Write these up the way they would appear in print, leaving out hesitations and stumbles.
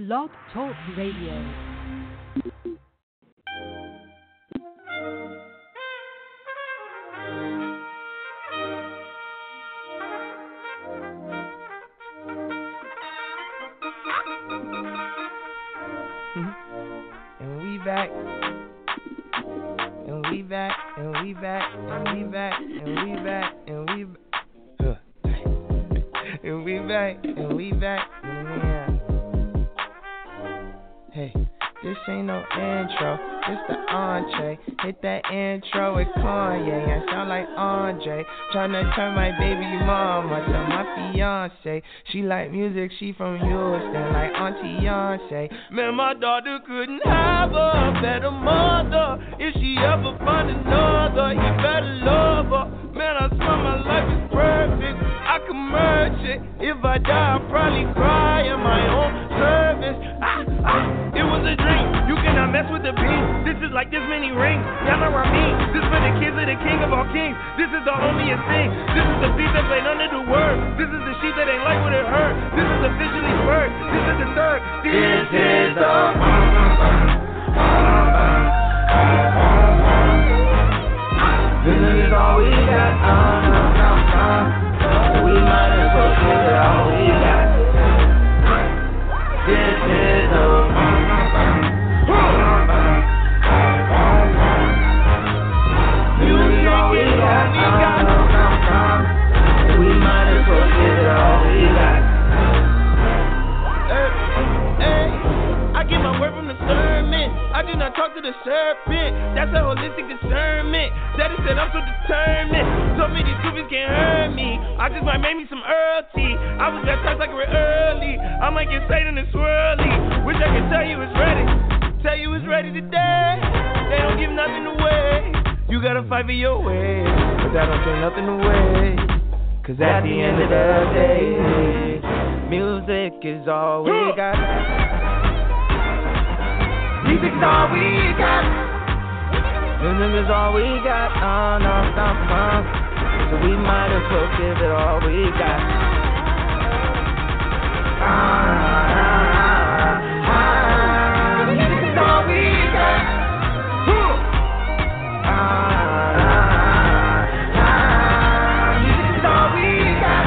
Blog Talk Radio. And we back. And we back. And we back. And we back. And we back. And we and we back. And we back. Yeah. Hey, this ain't no intro. This the entree. Hit that intro with Kanye. I sound like Andre. Tryna turn my baby mama to my fiance. She like music, she from Houston, like Auntie Beyonce. Man, my daughter couldn't have a better mother. If she ever find another, he better love her. Man, I swear my life is perfect. I can merge it. If I die, I'll probably cry in my own service. It was a dream. You cannot mess with the beat. This is like this many rings. Y'all know what I mean. This for the kids of the king of all kings. This is the holiest thing. This is the beat that played under the word. This is the sheep that ain't like what it hurt. This is officially first. This is the third. This is the This is all we got. We might as well give it all we got. This is the we might as well give it all we got. I get my word from the sermon. I do not talk to the serpent. That's a holistic discernment. Daddy said I'm so determined. Told me these goofies can't hurt me. I just might make me some Earl tea. I was baptized like we're early. I might get Satan and swirly. Wish I could tell you it's ready. Tell you it's ready today. They don't give nothing away. You gotta fight for your way, but that don't take nothing away. Cause at the end of the day, music is all we got. Music's all we got. Music is all we got. So we might as well give it all we got. Music is all we got. Music is all we got.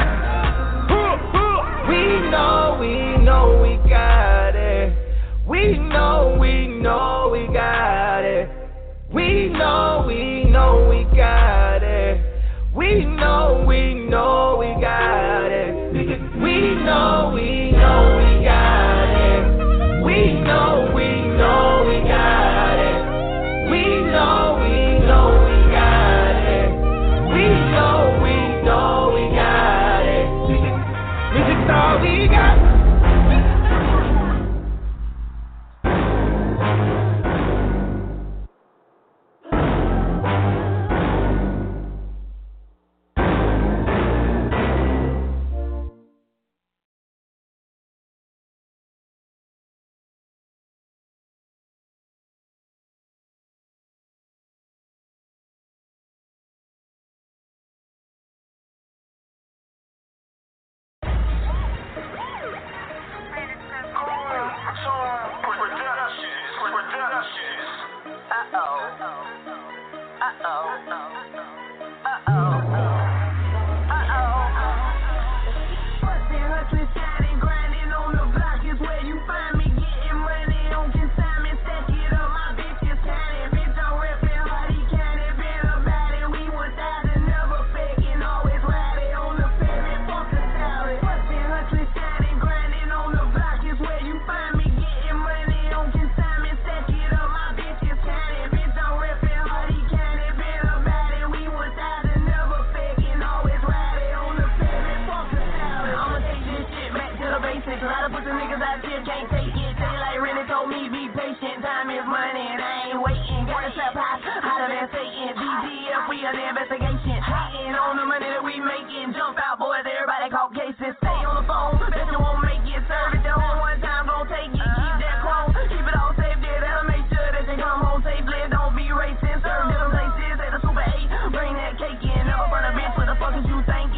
We know we got it. We know we got it. We know we got it. We know we got it. We know we got it. We know we got it. We know we got it. We know we got it. Music's all we got.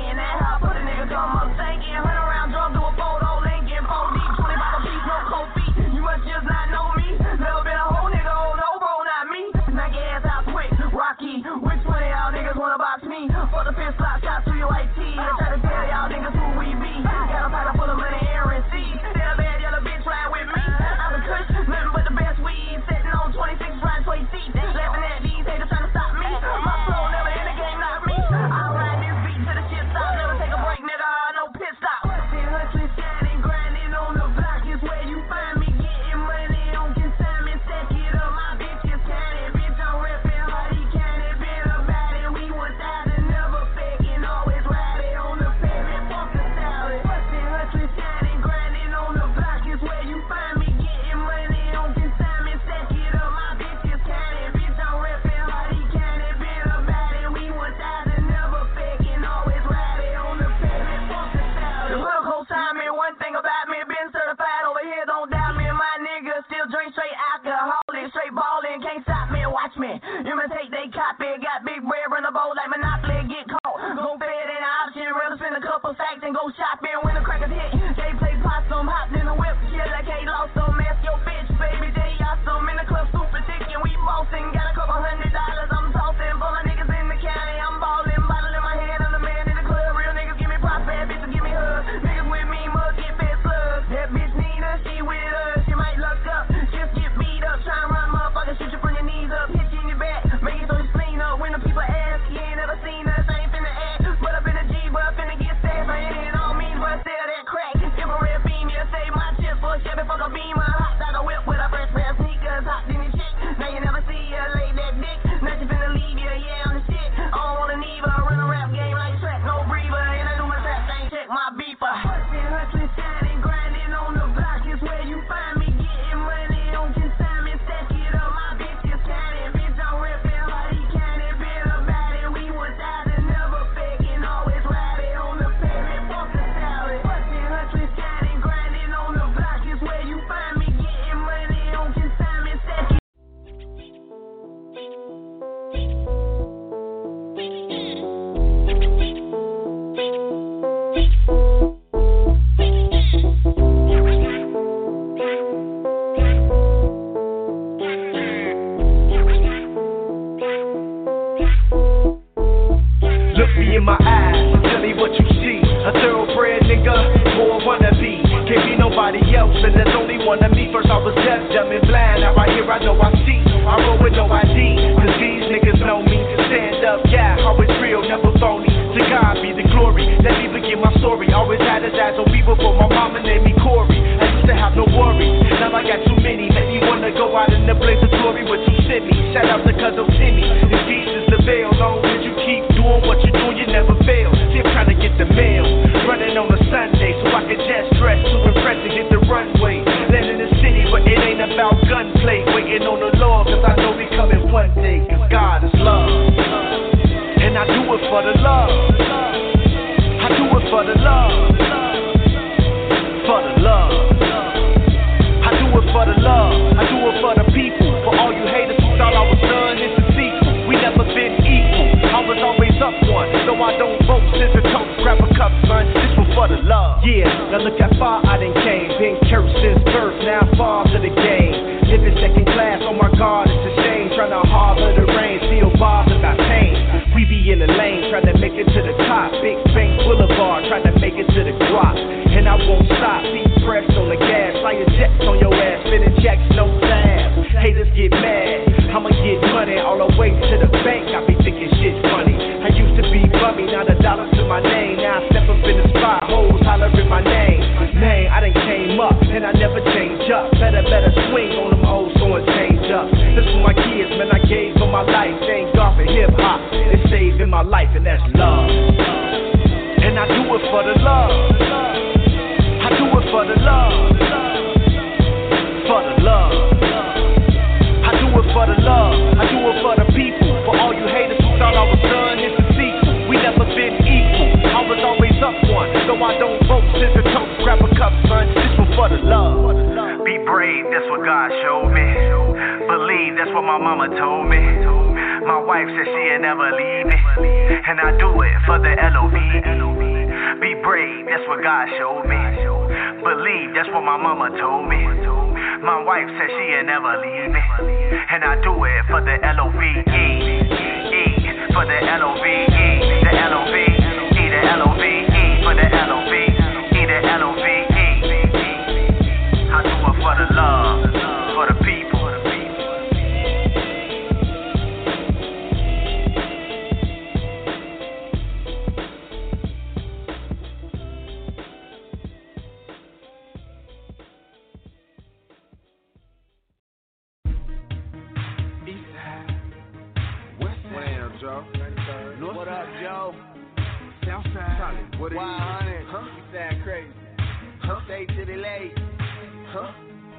Put a nigga come up thinking, run around drunk, do a photo, Lincoln, 4 deep, 20 by the beat, no cold feet. else, and there's only one of me. First I was deaf, dumb and blind, now right here I know I see. I roll with no ID, cause these niggas know me. Stand up, yeah, always real, never phony. To God be the glory, let me begin my story. Always had his eyes on me before my mama named me Corey. I used to have no worries, now I got too many. Make me wanna go out in the blaze of glory with two semi. Shout out to Cousin Timmy, if Jesus the veil. Long as you keep doing what you do, you never fail. See, I'm trying to get the mail, running on a Sunday so I can just dress to impress and hit the runway. Land in the city, but it ain't about gunplay. Waiting on the Lord, cause I know we coming one day. Cause God is love, and I do it for the love. I do it for the love, for the love. I do it for the love, I do it for the people. For all you haters who thought I was done, it's a sequel. We never been equal, I was always up one. Though I don't vote, scissor toast, grab a cup, son. This one for the love. Yeah, now look how far I done came. Been cursed since birth, now far to the game. Living second class, oh my God, it's a shame. Trying to harbor the rain, still bothered by pain. We be in the lane, trying to make it to the top. Big Bank Boulevard, trying to make it to the guap. And I won't stop, feet pressed on the gas. Fire jets on your ass, spinning checks, no tabs. Haters get mad, I'ma get money all the way to the bank. I be thinking shit's funny. I used to be bummy, now the dollar to my name. Now I step up in the spot, hoes hollering my name. Man, I done came up, and I never change up. Better swing on them hoes, so and change up. This for my kids, man, I gave them my life. Thank God for hip hop, it saved in my life, and that's love. And I do it for the love. I do it for the love. For the love. I do it for the love. I do it for the people. For all you haters who thought I was done, it's a sequel. We never been equal, I was always up one. Though I don't vote, scissor toast, grab a cup, son. This one for the love. Be brave, that's what God showed me. Believe, that's what my mama told me. My wife said she'd never leave me, and I do it for the LOVE. Be brave, that's what God showed me. Believe, that's what my mama told me. My wife said she'd never leave me, and I do it for the LOVE. For the LOVE, the LOVE, the LOVE, for the LOVE, the LOVE. I do it for the love, for the people. What up, Joe? Southside. What is 100? Huh? You sound crazy. Huh? Stay till they late. Huh?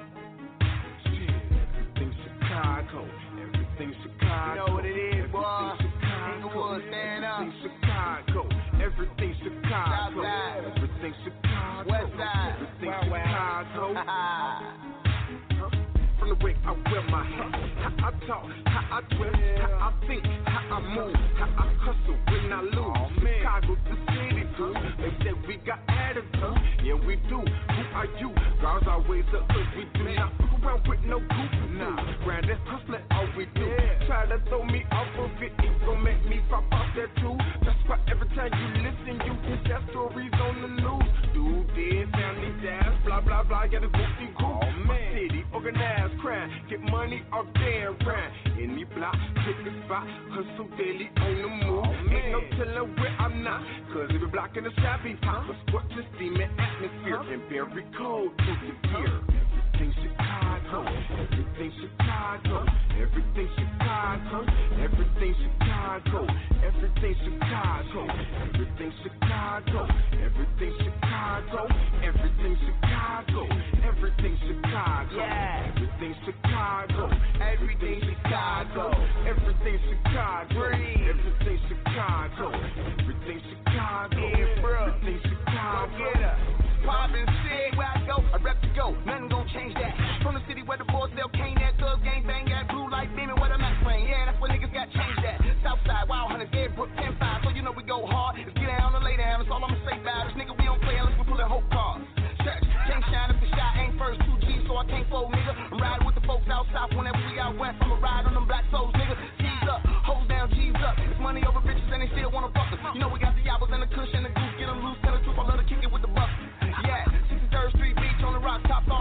Shit, everything's Chicago. Everything's Chicago. You know what it is, boy. Inglewood, stand up. Everything's Chicago. Everything's Chicago. Everything's Chicago. Westside. Everything's Chicago. From the way I wear my hat, how I talk, how I dress, how I think, how I move, how I hustle when I lose. Chicago, the city, dude. They said we got attitude, yeah we do. Who are you? Guards always up, cause we do not fuck around with no group. Nah, grind that hustling, all we do. Try to throw me off of it, it gon' make me pop off that too. That's why every time you listen, you can tell stories on the news. Dude dead, family dies, blah blah blah, got a goofy group. My city organized crime, get money off their rhyme. Any block, pick a spot, hustle daily on the move. Ain't no telling where I'm not, cause every block in the sky be hot. But sport to steaming atmosphere and very cold to the gear. Everything Chicago, everything Chicago, everything Chicago, everything Chicago, everything Chicago, everything Chicago, everything Chicago, everything Chicago, everything Chicago, everything Chicago, everything Chicago, everything Chicago, everything Chicago, everything Chicago, everything Chicago. Poppin' shit, where I go, I rep to go, nothing gon' change that. From the city where the boys sell cane, that thug gang bang, that blue light beaming, where the Max playing. Yeah, that's where niggas got changed at. Southside, Wild Hunters, Deadbrook, 10-5, so you know we go hard. Let's get down or lay down, that's all I'ma say about this. Nigga, we don't play unless we pullin' hope cards. Church, can't shine if the shot ain't first 2 G's, so I can't fold, nigga. I'm riding with the folks out south, whenever we out west, I'ma ride on them black souls, nigga. G's up, hoes down, G's up. It's money over bitches and they still wanna fuck us. You know we got the yabbers and the kush and the goose, get them loose, tell the truth, I love to kick it with the bucks. Yeah, 63rd Street Beach on the rock top.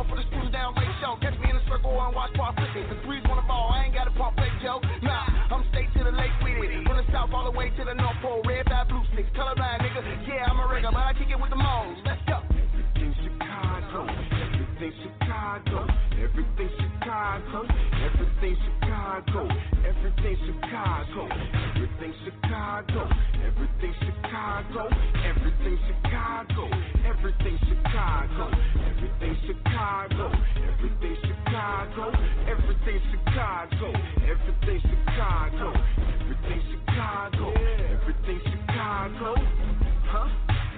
Chicago. Everything Chicago. Everything Chicago. Everything Chicago. Everything Chicago. Everything Chicago. Everything Chicago. Everything Chicago. Everything Chicago. Everything Chicago. Everything Chicago. Everything Chicago. Everything Chicago. Everything Chicago. Huh?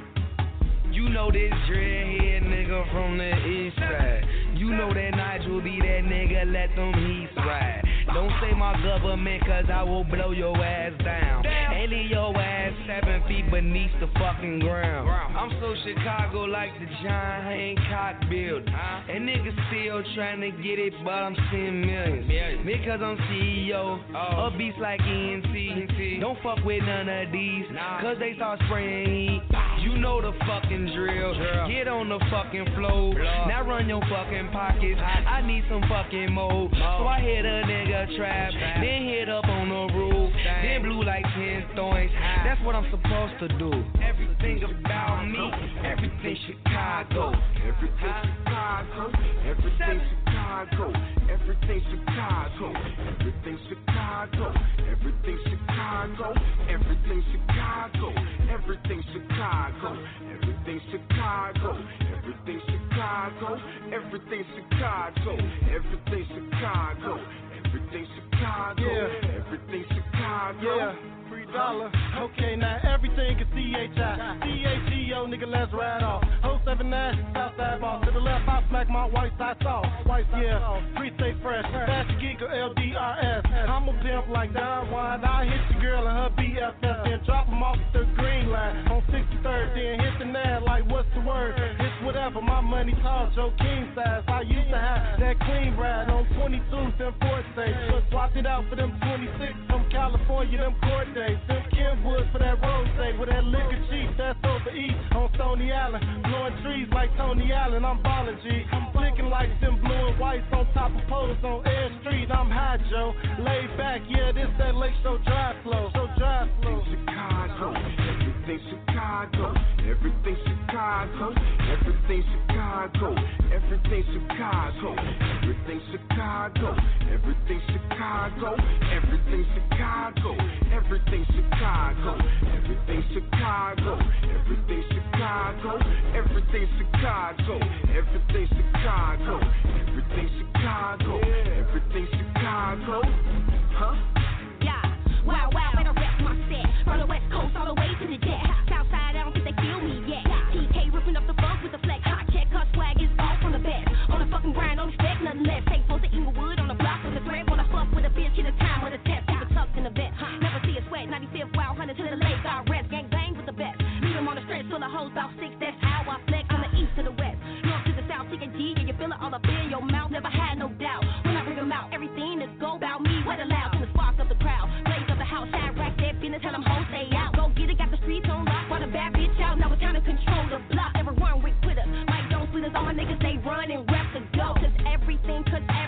You know this dreadhead nigga from the east side. You know that Nigel be that nigga, let them heat ride. Don't say my government, cause I will blow your ass down. And leave your ass 7 feet beneath the fucking ground. I'm so Chicago like the John Hancock building. And niggas still trying to get it, but I'm seeing millions. Because I'm CEO, a beast like ENT. Don't fuck with none of these, cause they start spraying heat. You know the fucking drill. Get on the fucking floor. Now run your fucking pockets. I need some fucking more. So I hit a nigga trap, then hit up on the roof, then blew like 10 thorns. That's what I'm supposed to do. Everything about me, everything Chicago. Everything Chicago. Everything Chicago. Everything Chicago. Everything Chicago. Everything Chicago. Everything Chicago. Everything Chicago. Everything Chicago. Everything Chicago. Everything Chicago. Everything Chicago. Everything Chicago. Everything Chicago. $3. Okay, now everything is C-H-I. C-H-E-O, nigga, let's ride off. 079, Southside boss. To the left, I smack my white side sauce. White, free stay fresh. Fast geek or LDRS. I'm a pimp like Don Juan. I hit the girl and her BFF. Then drop them off at the green line. On 63rd, then hit the nab like, what's the word? It's whatever, my money tall, Joe King size. I used to have that clean ride on 22s, them Forte. But swapped it out for them 26 from California, them court days. Them Kenwood for that rose day with that liquor cheap, that's over east on Stony Island. Blowing trees like Tony Allen, I'm ballin' G. I'm flicking like them blue and whites on top of poles on Air Street. I'm high, Joe. Laid back, yeah, this that Lake Show drive flow. So drive flow. Chicago. Everything Chicago. Everything Chicago. Everything Chicago. Everything Chicago. Everything Chicago. Everything Chicago. Everything Chicago. Everything Chicago. Everything Chicago. Everything Chicago. Everything Chicago. Everything Chicago. Everything Chicago. Everything Chicago. Huh? Yeah. Wow, when I rap my set. From the West Coast all the way to the jet. Southside, I don't think they feel me yet. TK ripping up the funk with the flex. Hot check, cut swag is all from the best. On the fucking grind, don't expect nothing less. Take for the Inglewood on the block with the thread. Wanna fuck with a bitch, get a time with a test. Keep it tucked in the vet. Never see a sweat. 95th wild hunter to the lake. Got rest, gang bang with the best. Leave them on the stretch till the hoes about 6. That's how I flex on the east to the west. North to the south, TKG, yeah, you feel it all up in your mouth. Never had no doubt. When I bring them out, everything is go about me. What allowed to the spark of the crowd. Blaze of the house, shine rack that business, tell them hoes stay out. Go get it, got the streets on lock. Brought a bad bitch out, now it's time to control the block. Everyone with Twitter, Mike don't split us. All my niggas, they run and rep the go. Cause everything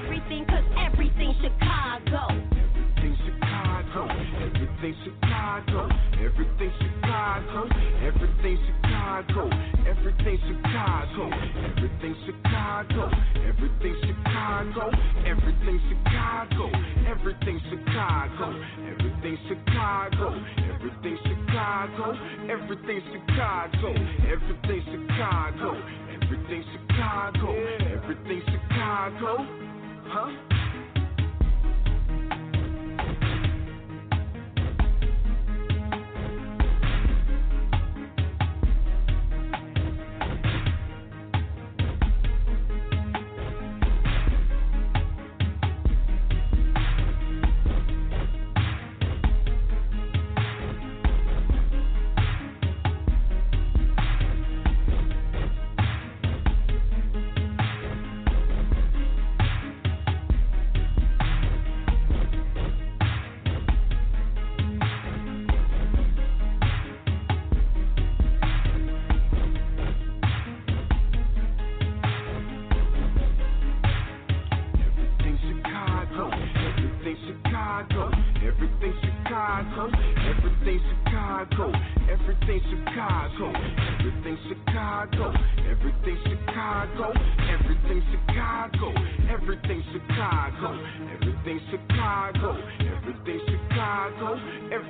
Chicago. Everything Chicago. Everything Chicago. Everything Chicago. Everything Chicago. Everything Chicago. Everything Chicago. Everything Chicago. Everything Chicago. Everything Chicago. Everything Chicago. Everything Chicago. Everything Chicago. Everything Chicago. Everything Chicago. Everything Chicago. Huh? Everything Chicago.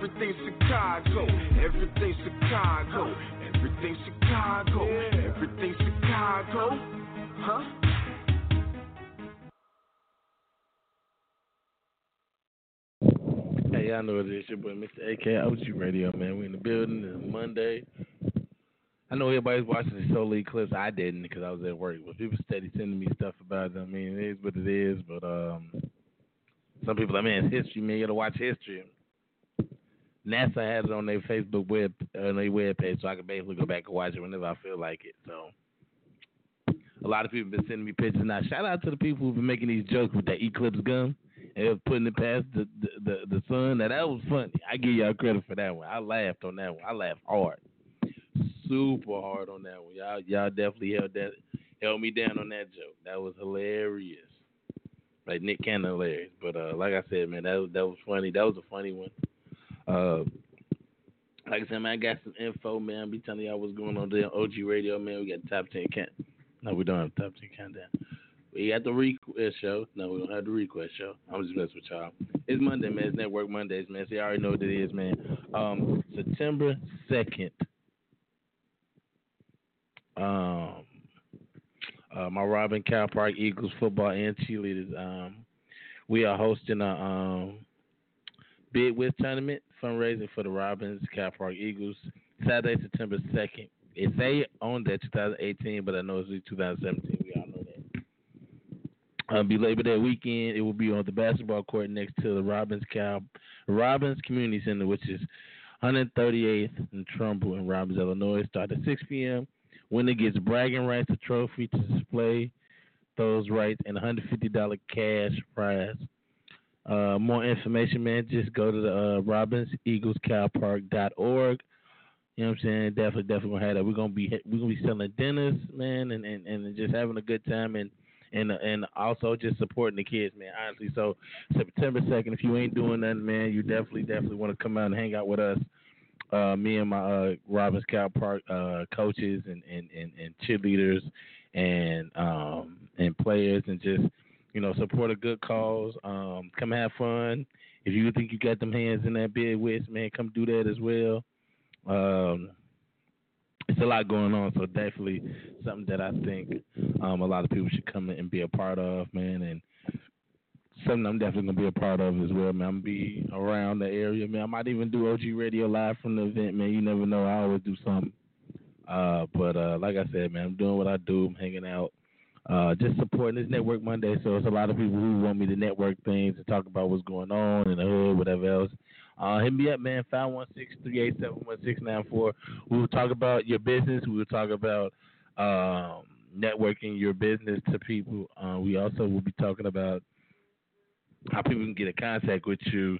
everything's Chicago, everything's Chicago, everything's Chicago, everything's Chicago, huh? Hey, y'all know what it is, your boy Mr. AK OG Radio, man. We in the building. It's Monday. I know everybody's watching the Soul League clips. I didn't because I was at work, but people steady sending me stuff about it. I mean, it is what it is, but some people are like, man, it's history, man. You got to watch history. NASA has it on their Facebook web page, so I can basically go back and watch it whenever I feel like it. So a lot of people have been sending me pictures. Now, shout out to the people who've been making these jokes with that Eclipse gun and putting it past the sun. Now, that was funny. I give y'all credit for that one. I laughed on that one. I laughed hard. Super hard on that one. Y'all definitely held me down on that joke. That was hilarious. Like Nick Cannon hilarious. But like I said, man, that was funny. That was a funny one. Like I said, man, I got some info, man. I'll be telling y'all what's going on there on OG Radio, man. We got the top 10 count. No, we don't have the top 10 countdown. We got the request show. No, we don't have the request show. I'm just messing with y'all. It's Monday, man. It's Network Mondays, man. So you already know what it is, man. September 2nd. My Robin Cal Park Eagles football and cheerleaders. We are hosting a Bid With tournament fundraising for the Robbins Cal Park Eagles Saturday, September 2nd. It say on that 2018, but I know it's 2017. We all know that. Be Labor Day weekend. It will be on the basketball court next to the Robbins Community Center, which is 138th and Trumbull in Robbins, Illinois. Start at 6 p.m. Winner gets bragging rights, a trophy to display those rights, and $150 cash prize. More information, man, just go to the RobbinsEaglesCalPark.org. You know what I'm saying? Definitely gonna have that. We're gonna be selling dinners, man, and just having a good time and also just supporting the kids, man. Honestly, so September 2nd, if you ain't doing nothing, man, you definitely want to come out and hang out with us. Me and my Robbins Cal Park coaches and cheerleaders and players, and just support a good cause. Come have fun. If you think you got them hands in that bid with, man, come do that as well. It's a lot going on, so definitely something that I think a lot of people should come in and be a part of, man, and something I'm definitely going to be a part of as well, man. I'm going to be around the area, man. I might even do OG Radio live from the event, man. You never know. I always do something. But like I said, man, I'm doing what I do. I'm hanging out, just supporting this Network Monday. So it's a lot of people who want me to network things and talk about what's going on in the hood, whatever else. Hit me up, man, 516-387-1694. We will talk about your business. We will talk about networking your business to people. We also will be talking about how people can get in contact with you.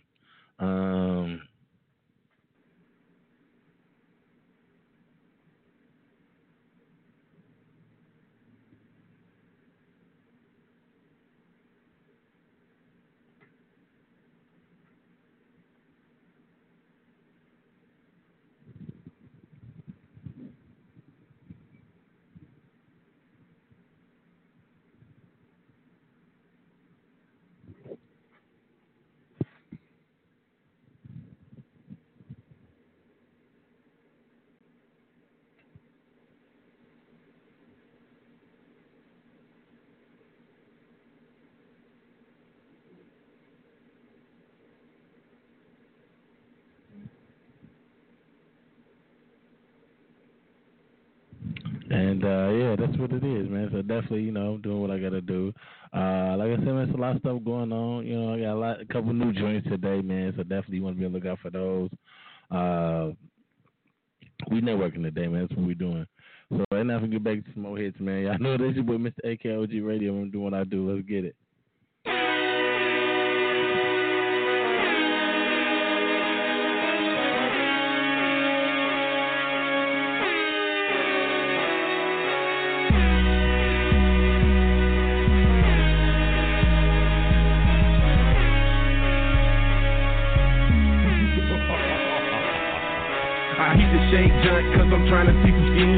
And, yeah, that's what it is, man. So definitely, I'm doing what I got to do. Like I said, man, there's a lot of stuff going on. I got a couple new joints today, man. So definitely you want to be on the lookout for those. We networking today, man. That's what we're doing. So right now, if we get back to some more hits, man. Y'all know that's your boy, Mr. AKOG Radio. I'm doing what I do. Let's get it. Shake joint, cause I'm trying to see some skin.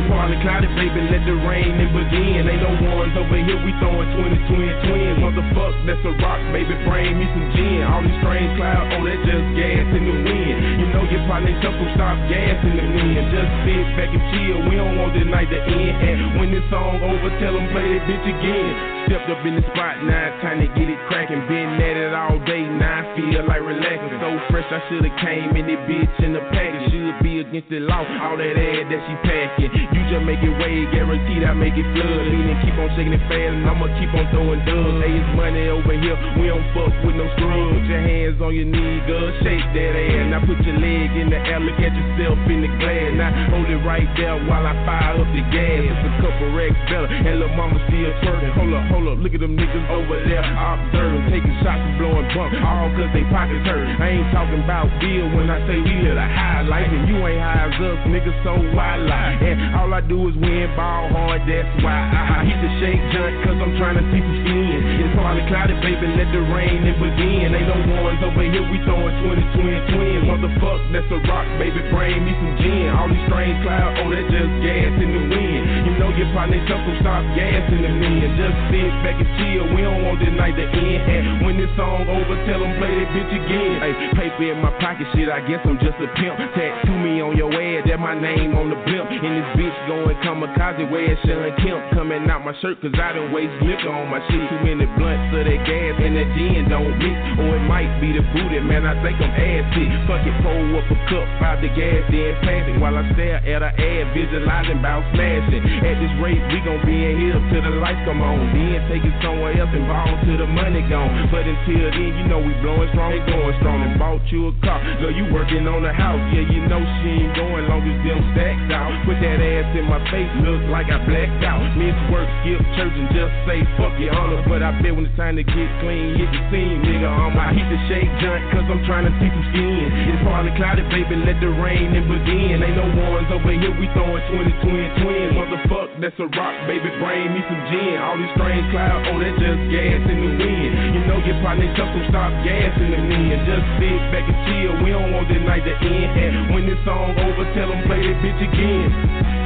It's partly cloudy, baby, let the rain and begin. Ain't no ones over here, we throwing 20 twins. Motherfuck, that's a rock, baby, bring me some gin. All these strange clouds, oh, that's just gas in the wind. You know your partner tough, so stop gas in the wind. Just sit back and chill, we don't want this night to end. And when this song over, tell them play that bitch again. Stepped up in the spot, now it's time to get it crackin'. Been at it all day, now I feel like relaxing. So fresh, I should've came in this bitch in the package. Should be against the law, all that ass that she packing. You just make it way, guaranteed I make it flood. Meaning keep on shaking it fast, and I'ma keep on throwing dubs. Hey, it's money over here, we don't fuck with no scrubs. Put your hands on your knees, girl, shake that ass. Now put your leg in the air, look at yourself in the glass. Now hold it right there while I fire up the gas. It's a couple racks better, and lil' mama still twerking. Hold up, look at them niggas over there, observing, taking shots and blowing bumps, all cause they pockets hurt. I ain't talking about deal when I say we live a high life, and you ain't high as us, niggas, so why lie? And all I do is win, ball hard, that's why I hit the shake junk, cause I'm trying to see some skin. It's partly cloudy, baby, let the rain and begin. Ain't no ones over here, we throwing 20 twins. Motherfuck, that's a rock, baby, bring me some gin. All these strange clouds, oh, that's just gas in the wind. You know your partner tough, so stop gas in the wind. Just sit back and chill, we don't want this night to end. And when this song over, tell them play that bitch again. Hey, paper in my pocket, shit, I guess I'm just a pimp. Tattoo me on your ass, that my name on the blimp. And this bitch going kamikaze, where's Sean Kemp? Coming out my shirt, cause I done waste liquor on my shit. Too many blunts of that gas and that gin don't mix. Or it might be the booty, man, I think I'm ass sick. Fuck it, pour up a cup, out the gas, then pass it. While I stare at her ass, visualizing about smashing. At this rate, we gon' be in here till the lights come on. Then take it somewhere else and ball till the money gone. But until then, you know we blowing strong, ain't going strong. And bought you a car, girl, you working on the house. Yeah, you know she ain't going long as them stacks out. Put that ass in my face, look like I blacked out. Miss work, skip church and just say fuck your honor. But I bet when it's time to get clean, hit the scene, nigga. I hit the shake junk, cause I'm trying to see some skin. It's partly cloudy, baby, let the rain and begin. Ain't no ones over here, we throwing 20 twins. Motherfuck, that's a rock, baby, bring me some gin. All these strange clouds, oh, that's just gas in the wind. You know your partner tough, so stop gas in the wind. Just sit back and chill, we don't want this night to end. And when this song over, tell them play that bitch again.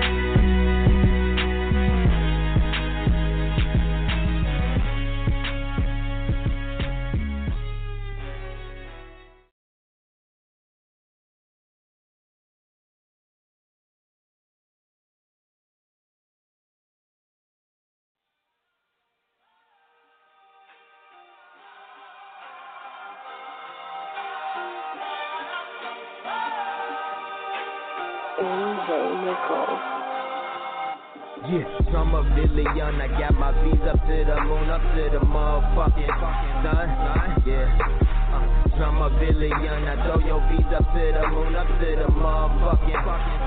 Yeah, I'm a billion, I got my V's up to the moon, up to the motherfucking sun, yeah. I'm a billion, I throw your V's up to the moon, up to the motherfucking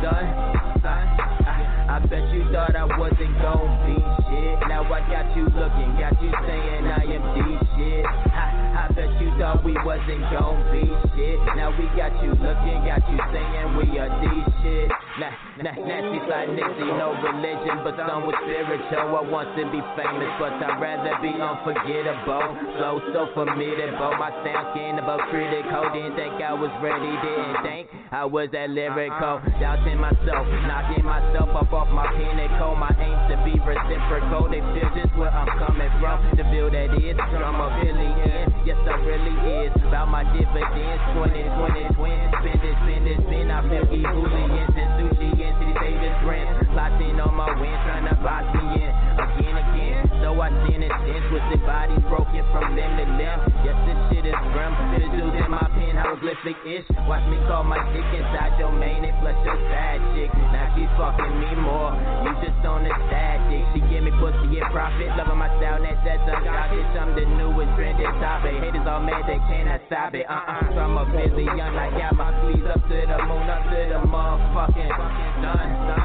sun. I bet you thought I wasn't gon' be shit. Now I got you looking, got you saying I am D shit. I bet you thought we wasn't gon' be shit. Now we got you looking, got you saying we are D shit. Nasty like Nipsey, no religion, but some with spiritual. I want to be famous, but I'd rather be unforgettable. Flow so formidable, my sound cannibal, critical. Didn't think I was ready, didn't think I was that lyrical. Doubting myself, knocking myself up off my pinnacle. My aim to be reciprocal. They feel just where I'm coming from. The feel that is from a billion. Yes, I really is. About my dividends, 2020 twins. Spend it. I feel ebullience and sushi and city savings brands. Plotting on my win, trying to box me in again. So I sin and sense with the bodies broken from limb to limb. Yes, this shit is grim. Visuals in my pen, hieroglyphic-ish. Watch me call my dick inside your main and flush your side chick. Now she's fucking me more. You just on the side dick. She give me pussy and profit. Loving my style, that's uncocked. I'm the newest trending topic. Haters all mad, they cannot stop it. I'm a billion, I got my sleeves up to the moon, up to the motherfucking sun,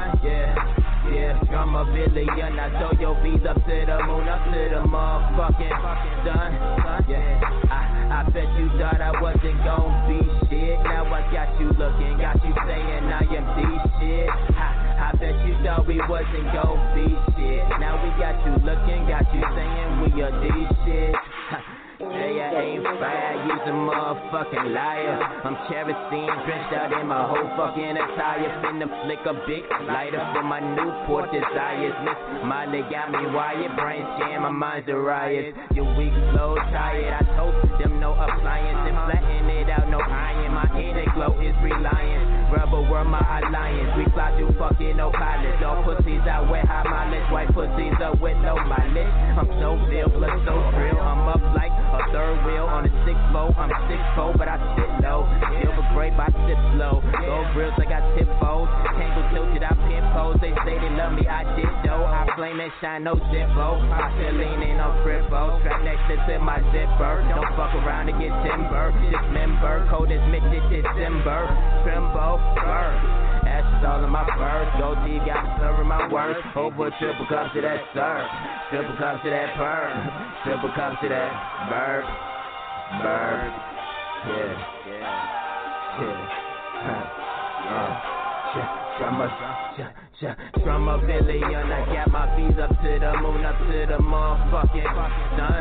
yeah. I'm a billion, I throw your V's up to the moon, up to the motherfucking sun, yeah. I bet you thought I wasn't gon' be shit. Now I got you looking, got you saying I am D shit. I bet you thought we wasn't gon' be shit. Now we got you looking, got you saying we are D shit. Say I ain't fire, he's a motherfucking liar. I'm kerosene drenched out in my whole fucking attire. Finna flick a big lighter for my Newport desires. Miss Molly got me wired, brain scan, my mind's a riot. You weak, slow, tired, I toast them no appliance. And flatten it out, no iron. My inner glow is reliance. Rubber world, my alliance. We fly through fucking no pilots. All pussies out with high mileage. White pussies up with no mileage. I'm so filled, blood so real. I'm up like a third wheel on a 6-4. I'm 6'4", but I sit low. Silver grape, I sip slow. Gold grills, I got tip foes. Tangle tilted, I pin pose. They say they love me, I did though. I flame and shine, no zippo. I still leaning on crippo. Strap next to my zipper. Don't fuck around and get timber. Dismember, cold as mid-December. Tremble, burn. Ashes all in my fur. Gold D got me slurring my words. Over triple cups to that sir. Triple cups to that perm. Triple cups to that bird. Bird. From a billion, I got my feet up to the moon, up to the motherfucking sun.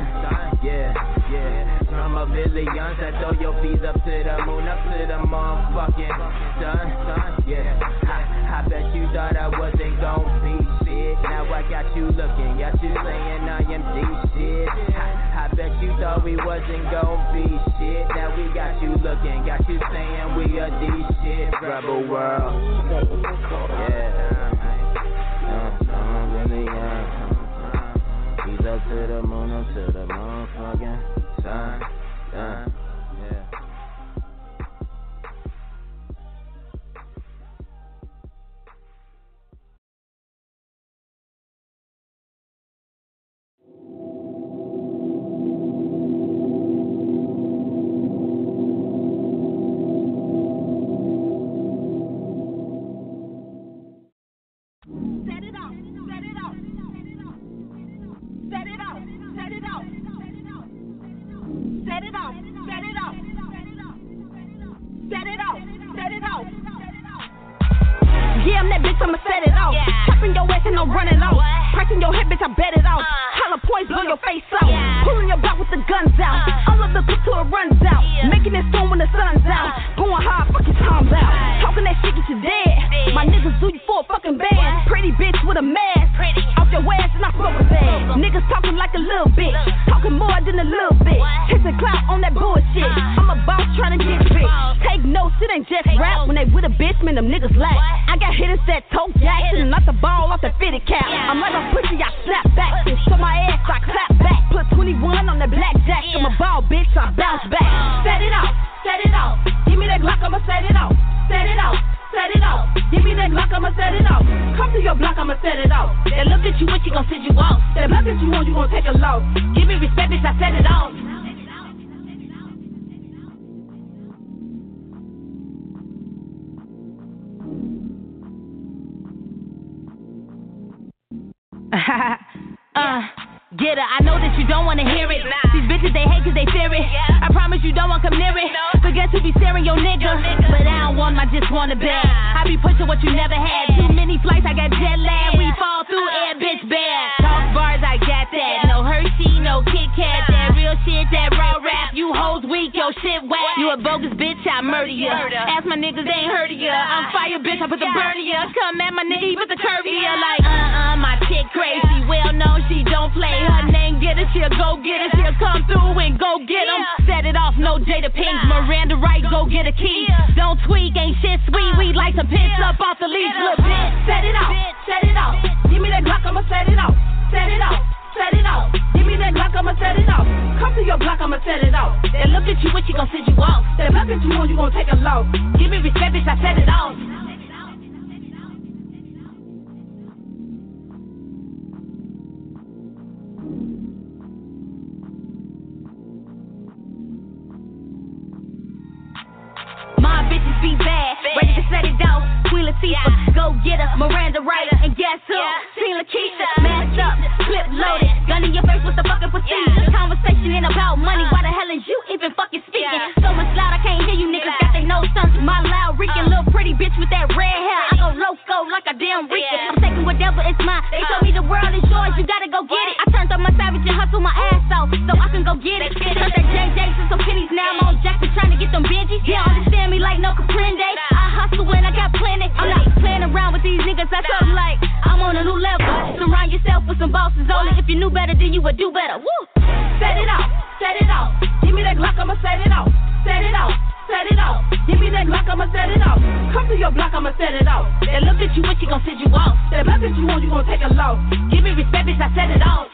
From a billion, I throw your feet up to the moon, up to the motherfucking sun. I bet you thought I wasn't gon' be shit. Now I got you looking, got you saying I am D shit. I bet you thought we wasn't gon' be shit. Now we got you looking, got you saying we are D shit. Rebel world. He's up to the moon, up to the motherfucking sun. Yeah, I'm that bitch, I'ma set it off. Chopping your ass and I'm running off. Pricing your hip, bitch, I bet it off. Hollow points, blow your face out. Pulling your back with the guns out. All of the cook till it runs out. Making it storm when the sun's out. Going hard, fucking time's out. Talking that shit, get you dead. My niggas do you for a fucking band. Pretty bitch with a mask. Off your ass and I smoke a bag. Niggas talking like a little bitch. Talking more than a little bit. Hit the clout on that bullshit. I'm a boss trying to get rich. Take notes, it ain't just rap. When they with a bitch, man, them niggas laugh. I got hitters that toe Jackson and not the ball off the fitted cap. I'm like a pussy, I snap back. So my ass, I clap back. Put 21 on the blackjack. I'm a ball, bitch, I bounce back. Set it off, set it off. Give me that Glock, I'ma set it off. Set it off, set it off. Give me that Glock, I'ma set it off. Come to your block, I'ma set it off. They look at you, what you gon' send you off. They look at you on, you gon' take a loss. Give me respect, bitch, I set it off. Get her, I know that you don't wanna hear it. These bitches, they hate cause they fear it. I promise you don't wanna come near it. Forget to be staring your nigga. But I don't want, I just wanna beg. I be pushing what you never had. Too many flights, I got jet lag. We fall through air, bitch, bad. Talk bars, I got that. No Hershey, no Kit Kat. That real shit, that raw rap. You hoes weak, your shit whack. You a bogus bitch, I murder ya. Ask my niggas, they ain't heard of ya. I'm fire, bitch, I put the burn in ya. Come at my nigga, he put the curve in ya. Like, my chick crazy. Well known, she don't play. Her name get it, she'll go get it. She'll come through and go get them. Set it off, no Jada Pink. Miranda Wright, go get a key. Don't tweak, ain't shit sweet. We like to piss up off the leash. Look, bitch, set it off, set it off. Give me that Glock, I'ma set it off. Set it off, set it off. Give me that Glock, I'ma set it off. Come to your block, I'ma set it off. They look at you, what you gon' send you off. They look at you, when you gon' take a loss. Give me respect, bitch, I set it off. My bitches be bad, ready to set it off. Queen Latifah, go get her, Miranda Wright, and guess who? Queen Lakeisha, masked up, clip loaded, gun in your face with the fucking procedure. Conversation ain't about money, why the hell is you even fucking speaking? So much loud, I can't hear you niggas, got they nose stunts. My loud reeking, little pretty bitch with that red hair. I go loco like a damn Rican. I'm taking whatever is mine. They told me the world is yours, you gotta go get it. I turned up my savage and hustle my ass off, so I can go get it. Turned that JJ to some pennies, now I'm boss is only if you knew better, then you would do better. Woo! Set it off, set it off. Give me that Glock, I'ma set it off. Set it off, set it off. Give me that Glock, I'ma set it off. Come to your block, I'ma set it off. That little bitch you with, she gon' send you off. That black bitch you want, you gon' take a loss. Give me respect, bitch, I set it off.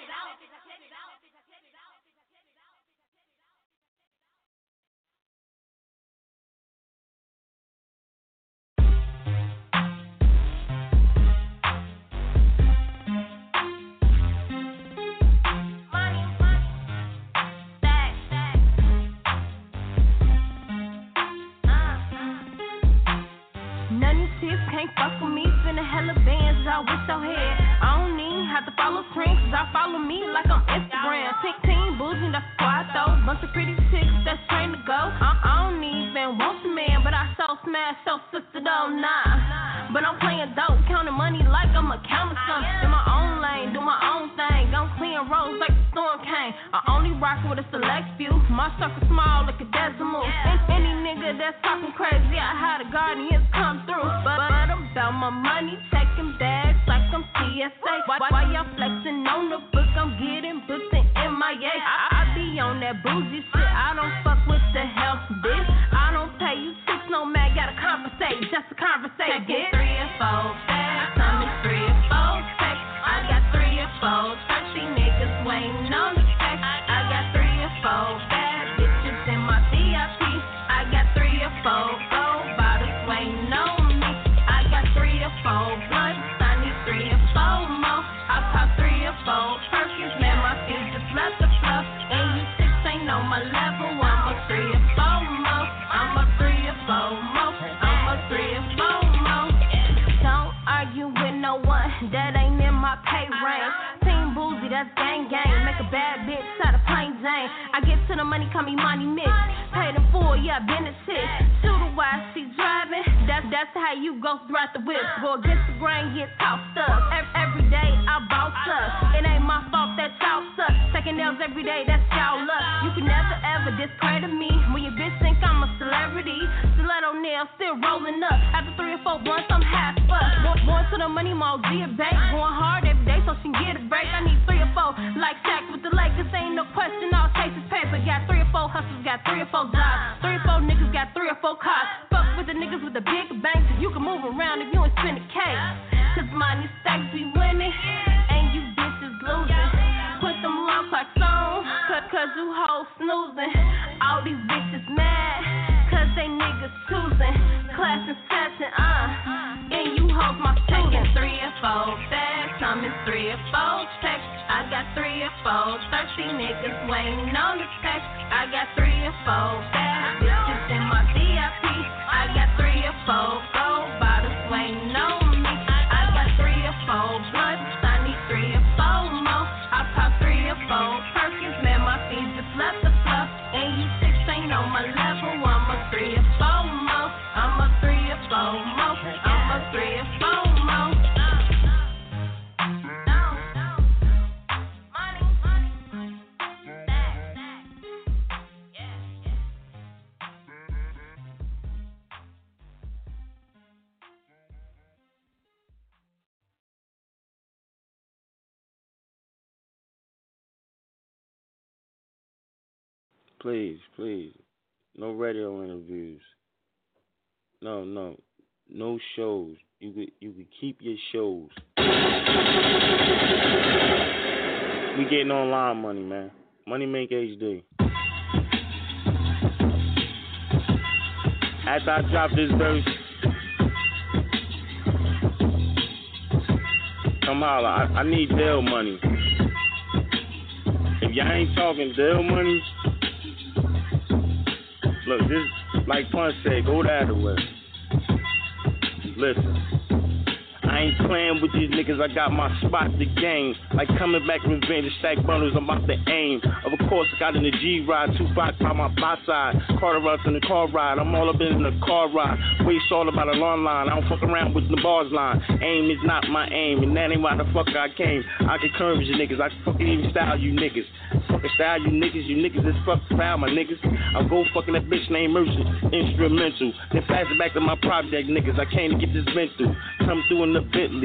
Can't fuck with me, spending hella bands, I wish I had. I don't even have to follow trends, cause I follow me like I'm Instagram. Team bougie, that's why I throw. Bunch of pretty chicks that's trained to go. I don't even want the man, but I so smash, so sister though, nah. But I'm playing dope, counting money like I'm a counter. In my own lane, do my own thing. I'm clearing roads like the storm came. I only rock with a select few. My circle small like a decimal. Any nigga that's talking crazy, I had a guardians come through. But I'm about my money, checking bags like I'm TSA. Why y'all flexing on the book? I'm getting booked in MIA. I be on that bougie shit. I don't fuck with the health, bitch. I don't pay you six, no man. Gotta conversate, just to conversate, bitch. 3 or 4 bags, I'm in 3 or 4 packs. I got 3 or 4 thirsty niggas waiting on the check. I got 3 or 4 bad bitches in my VIP. I got 3 or 4 gold bottles waiting on me. I got 3 or 4 blunts. I need 3 or 4 more. I pop 3 or 4 perfumes, man. My feet just left the floor. And you 6 ain't on my level. I'm a 3 or 4 more. I'm a 3 or 4 more. I'm a 3 or 4 more. Don't argue with no one that ain't in my pay range. Team bougie, that's gang. Make a bad bitch out of plain Jane. I get to the money, call me money mix. Paid in full, yeah, been a shit. Shooter while she driving, that's how you go throughout the whip. Go against the grain, get tossed up. Every day I boss up. It ain't my fault that y'all suck. Taking nails every day, that's y'all luck. You can never ever discredit me when your bitch think I'm a celebrity. Stiletto nails still rolling up. After 3 or 4 blunts, I'm half fucked. Going to the money mall, G a bank. Going hard every day so she can get a break. I need 3 or 4 like Shaq with the Lakers. Ain't no question, all chase is paper. Got 3 or 4 hustlers, got 3 or 4 jobs. 3 or 4 niggas got 3 or 4 cars. Fuck with the niggas with the big banks. You can move around if you ain't spend a K. Cause money stacks be winning, and you bitches losing. Put them long clocks on, cause you hoes snoozing. All these bitches mad, cause they niggas choosing. Class and session, and you hoes my second. 3 or 4 bags, I'm in 3 or 4 checks. I got 3 or 4 thirsty niggas waiting on the text. I got 3 or 4 bad bitches in my VIP. I got 3 or 4 gold bottles waiting on me. I got 3 or 4 blunts. I need 3 or 4 more. I pop 3 or 4 perfumes, man. My feet just left the floor. And you 6 ain't on my level. I'm a 3 or 4 more. I'm a 3 or 4 more. I'm a 3 or 4 more. Please. No radio interviews. No shows. You could keep your shows. We getting online money, man. Money Make HD. After I drop this verse, come holler. I need deal money. If y'all ain't talking deal money, look, this, like Punch said, go the other way. Listen, I ain't playing with these niggas, I got my spot to gain. Like coming back revenge, stack bundles, I'm about to aim. Of course, I got in the G-Ride, Tupac by my side. Carter Russ in the car ride, I'm all up in the car ride. Waste all about a long line, I don't fuck around with the bars line. Aim is not my aim, and that ain't why the fuck I came. I can curve you niggas, I can fucking even style you niggas. Fucking style you niggas is fuck style my niggas. I'll go fucking that bitch named Mercy, instrumental. Then pass it back to my project niggas, I came to get this vent through. Come through in the Bentley,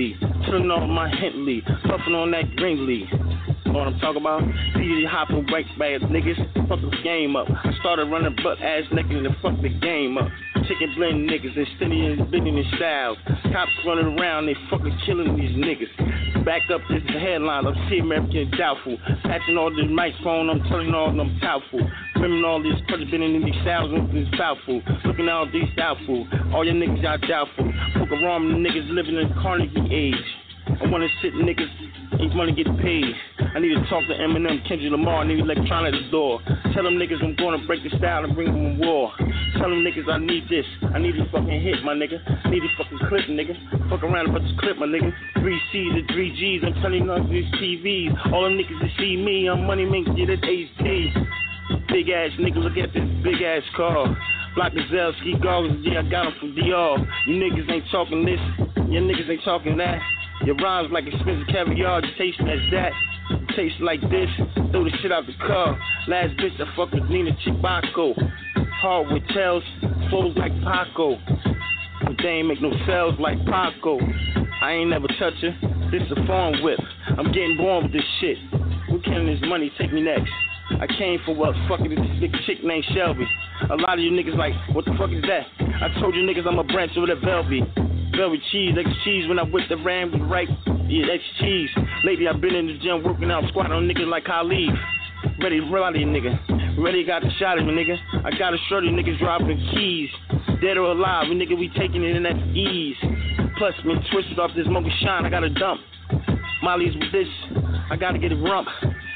Turning on my Hentley, puffing on that Greenlee. Know what I'm talking about? See these hopping break bad niggas, fuck the game up. I started running butt ass naked and fuck the game up. Chicken blend niggas, extending and bending in styles. Cops running around, they fucking killing these niggas. Back up, this is the headline. I'm see American doubtful. Patching all this microphone, I'm turning on them doubtful. Women all this project been in these styles, it's doubtful. Looking at all these doubtful. All your niggas y'all doubtful. Poke around niggas living in Carnegie age. I wanna sit niggas, ain't wanna get paid. I need to talk to Eminem, Kendrick Lamar, I need electronic at the door. Tell them niggas I'm gonna break the style and bring them a war. Tell them niggas I need this, I need this fucking hit, my nigga. I need this fucking clip, nigga. Fuck around about this clip, my nigga. 3 C's and 3 G's, I'm telling you none these TVs. All them niggas that see me, I'm money make get at HD. Big ass nigga, look at this big ass car. Block Gazelle, ski goggles, yeah, I got them from DR. You niggas ain't talking this, your niggas ain't talking that. Your rhymes like expensive caviar, you taste as that. You taste like this, throw the shit out the car. Last bitch I fucked with Nina Chewbacca. Hard with tails, flows like Paco. But they ain't make no sales like Paco. I ain't never touch her, this a farm whip. I'm getting born with this shit. Who can this money take me next? I came for what? Fucking this big chick named Shelby. A lot of you niggas like, what the fuck is that? I told you niggas I'm a branch over the Velby. Velvet cheese, extra cheese when I whip the ram with the right. Yeah, extra cheese. Lately I've been in the gym working out, squatting on niggas like Khalid. Ready to rally a nigga. Ready got the shot at me, nigga. I got a shorty, niggas dropping keys. Dead or alive, we nigga, we taking it in that ease. Plus, me twisted off this mocha shine, I got a dump. Molly's with this, I gotta get a rump.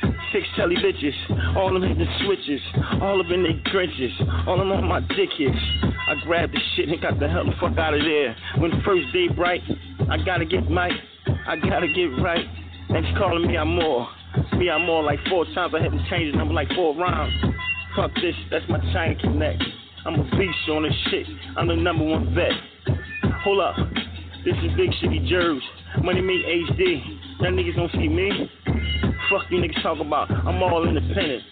6 telly bitches, all them hitting the switches, all up in they trenches, all them on my dick hits. I grabbed the shit and got the hell the fuck out of there. When the first day bright, I gotta get Mike, I gotta get right. And she calling me I'm more. Me I'm more like 4 times, I had to change the number like 4 rounds. Fuck this, that's my China Connect. I'm a beast on this shit, I'm the #1 vet. Hold up, this is Big Shitty Jerbs, Money Me HD. Y'all niggas don't see me. Fuck you niggas talk about, I'm all independent.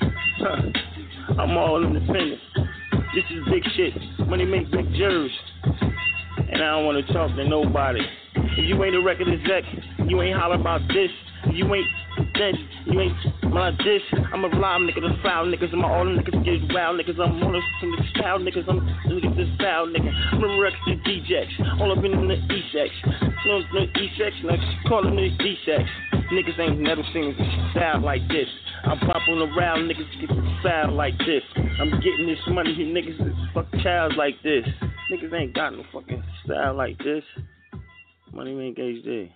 I'm all independent. This is big shit, Money Make Big Jerbs. And I don't wanna talk to nobody. If you ain't a record exec, you ain't holler about this. If you ain't this, you ain't like this. I'm a live nigga, the foul niggas. I'm all niggas get wild niggas. I'm one of some style niggas. I'm niggas this style nigga. I'm a Rex to DJs. All up in the E-sex. No, E-sex, like calling me D-sex. Niggas ain't never seen a style like this. I'm popping around, niggas get style like this. I'm getting this money, you niggas is fuck child like this. Niggas ain't got no fucking style like this. Money Make HD.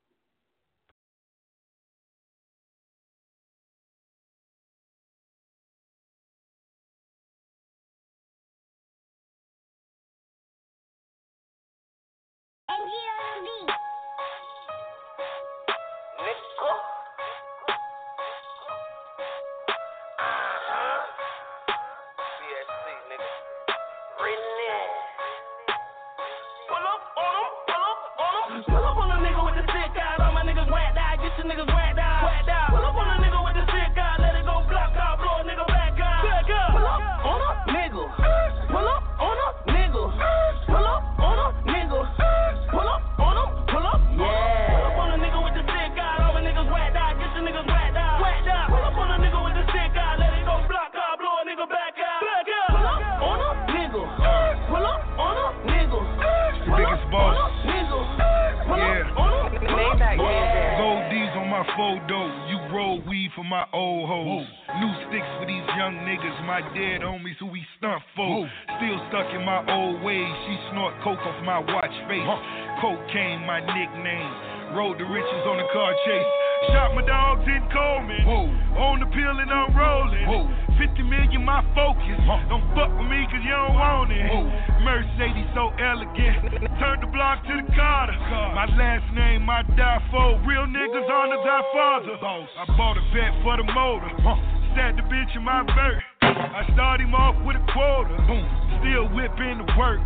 You roll weed for my old hoes. New sticks for these young niggas, my dead homies who we stunt for. Still stuck in my old ways, she snort coke off my watch face. Cocaine, my nickname. Rode the riches on the car chase. Shot my dog, didn't call me. On the pill and I'm rolling. 50 million my focus. Don't fuck with me cause you don't want it. Mercedes so elegant. Turned the block to the Carter. My last name I die for. Real niggas on the Godfather. I bought a vet for the motor. Sat the bitch in my vert. I start him off with a quarter. Still whipping the work.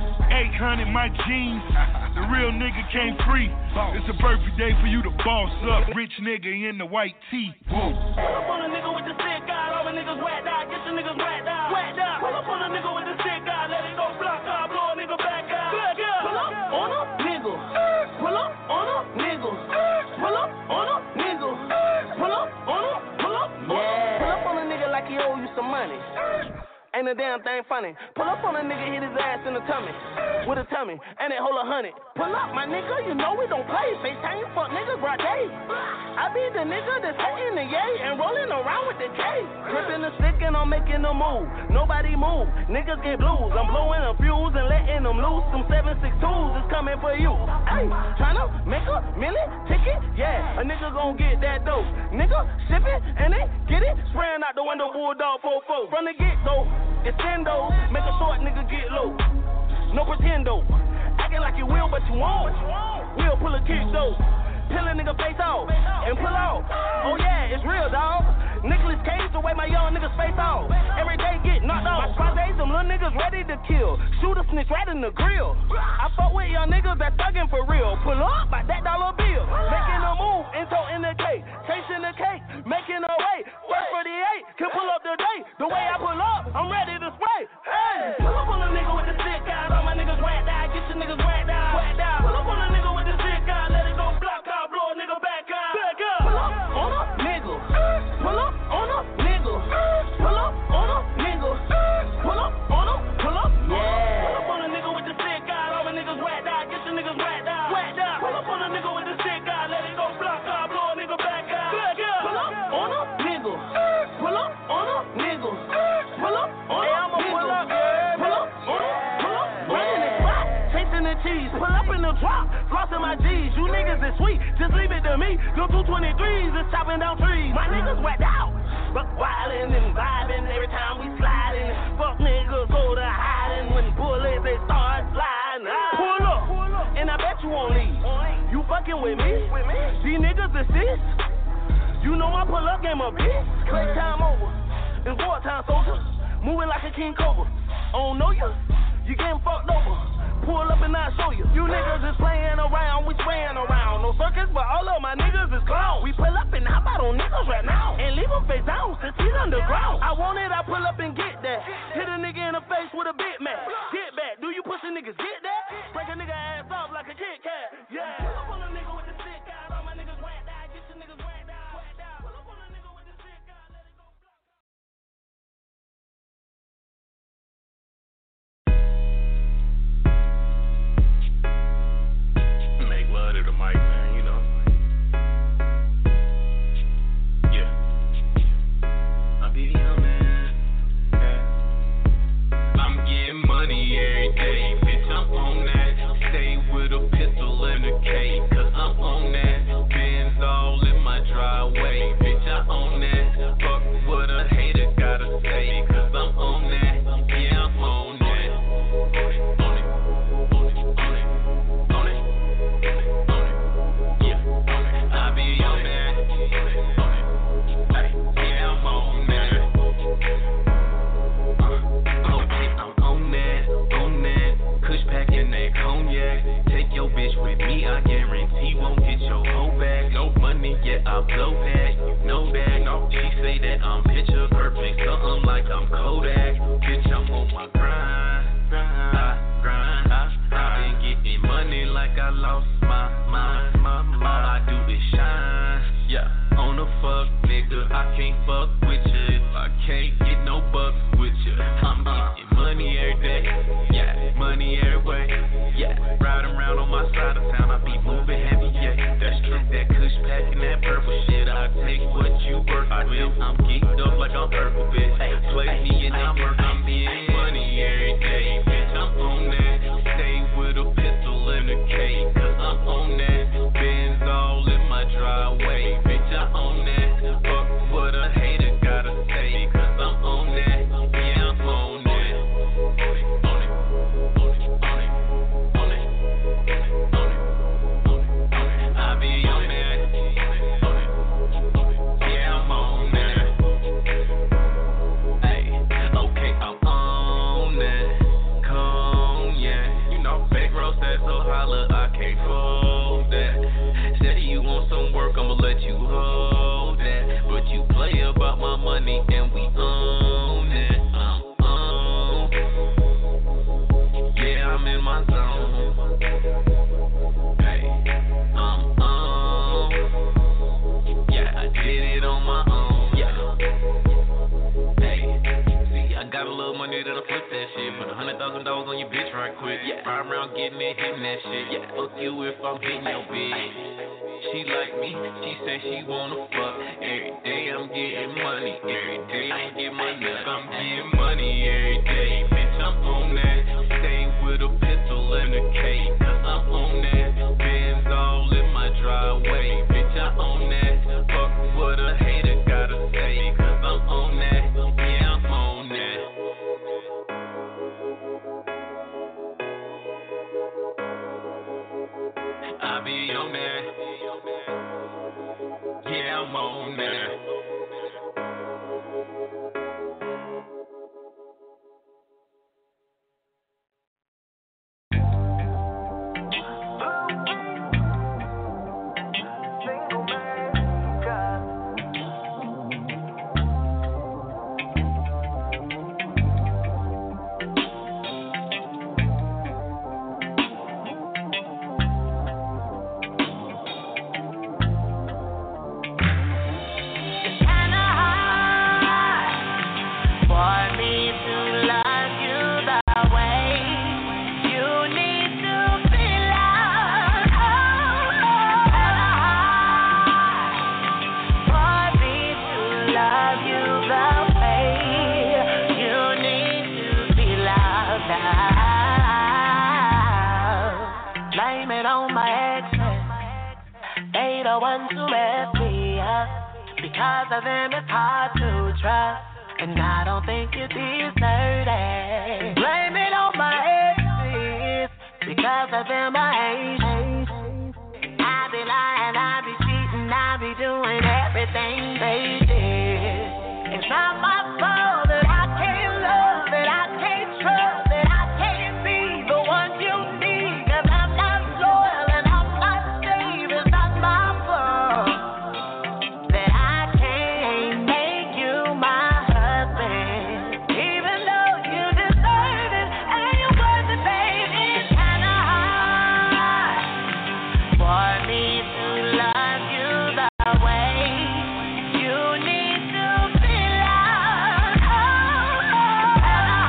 800 my jeans. The real nigga came free. It's a perfect day for you to boss up. Rich nigga in the white tee. Pull up on a nigga with the sick guy. All the niggas whacked out. Get the niggas whacked out. Pull up on a nigga with the sick guy. Let it go block out. Blow a nigga back out. Pull up on a nigga. Pull up on a like he owe you some money. Ain't a damn thing funny. Pull up on a nigga, hit his ass in the tummy. With a tummy, and it hold 100. Pull up, my nigga, you know we don't play. FaceTime, you fuck niggas, broad day. I be the nigga that's hitting the yay and rolling around with the K. Gripping the stick and I'm making a move. Nobody move, niggas get blues. I'm blowing a fuse and letting them loose. Some 762s is coming for you. Hey, tryna make a million ticket? Yeah, a nigga gon' get that dope. Nigga, ship it and then get it. Spraying out the window, bulldog 4-4. From the get-go. Extendo, make a short nigga get low. No pretendo. Acting like you will, but you won't. We'll pull a kick though. Peel a nigga face off and pull off. Oh yeah, it's real, dog. Nicholas Cage the way my young niggas face off. Every day get knocked off. My days, them little niggas ready to kill. Shoot a snitch right in the grill. I fuck with young niggas that thuggin' for real. Pull up by that dollar bill. Making a move, into in the cake. Chasing the cake, making a way. First 48, can pull up the day. The way I pull up, I'm ready to spray. Hey, pull up on a nigga with the stick out. All my niggas whacked out. Get your niggas whacked out. Pull up on a nigga with the stick out. Let it go block out. Blow a nigga back out. Pull up on a nigga. Pull up on a nigga. Pull up on a nigga. Pull up on a, pull up. Yeah. Pull up on a nigga with the stick out. All my niggas whacked out. Get your niggas whacked out. Pull up on a nigga with the stick out. Let it go block out. Blow a nigga back out. Pull up on a nigga. Pull up on a nigga. Pull up on a nigga. Pull up on a, pull up. Running the clock. Chasing the cheese. Pull up in the drop. Flossing my G's. You niggas is sweet. Just leave it to me. Go 223s. It's chopping down trees. My niggas whacked out. Buck wildin' and vibing every time we sliding. Fuck niggas go to hiding when bullets they start sliding. Pull up, and I bet you won't leave. You fucking with me? These niggas assist. You know my pull up game a bitch. Click time over. It's wartime, soldier. Moving like a king cobra. I don't know you. You getting fucked over. Pull up and I'll show you. You niggas is playing around, we spraying around. No circus, but all of my niggas is clowns. We pull up and hop out on niggas right now. And leave them face down since he's underground. I want it, I pull up and get that. Hit a nigga in the face with a Big Mac. Get back, do you pussy niggas get that? Break a nigga ass off like a Kit Kat. Yeah. Pull up on a nigga with the stick out. All my niggas whacked out. Get your niggas whacked out. Pull up on a nigga with the stick out. Let it go. Make love to the mic, man, you know. Yeah. I'll be your man. Yeah. I'm getting money every day, bitch, I'm on that. Stay with a pistol and a K, cause I'm on that. Benz all in my driveway, bitch, I own that. Fuck what a hater gotta say, cause I'm on that. Yeah, I'm on that. Take your bitch with me, I guarantee won't get your hoe back. No money, yet I blow that. You know that. No, she say that I'm picture perfect, something like I'm Kodak. Bitch, I'm on my grind. I been getting money like I lost my mind. All I do is shine. Yeah, on the fuck, nigga, I can't fuck with you if I can't get no bucks with you. I'm getting money every day. Yeah, money every way. Yeah, riding around on my side of town, I be moving heavy, yeah, that's true. That kush packing, that purple shit, I take what you work with. I'm geeked up like I'm purple, bitch. Play me and I'm in money every day, bitch, I'm on that. Stay with a pistol and a K, cause I'm on that. Benz all in my driveway, bitch, I own that. Fuck what a hater gotta say, cause I'm on that. Yeah, I'm on that. I'ma let you hold that, but you play about my money and we own it. Yeah, I'm in my zone. Hey, yeah, I did it on my own. Yeah, flip that shit. Put $100,000 on your bitch right quick. Ride around getting it, hitting that shit. Fuck you if I'm hitting your bitch. She like me, she say she wanna fuck. Every day I'm getting money, every day I get my nuts. I'm getting money every day, bitch, I'm on that. Stay with a pistol and a K, cause I'm on that. Benz all in my driveway, bitch, I own that. Fuck what a hater gotta say, cause I'm on that. Yeah, I'm on that. I be on that. Yeah, I'm on that. Because of them, it's hard to trust, and I don't think you deserve it. Blame it on my exes. Because of them, I hate. I be lying, I be cheating, I be doing everything they did. It's not my fault that I can't love, that I can't trust, that I can't be the one you need. Cause I'm not loyal and I'm not safe. It's not my fault that I can't make you my husband. Even though you deserve it and you're worth it, baby. It's kinda hard for me to love you the way you need to be loved. Kinda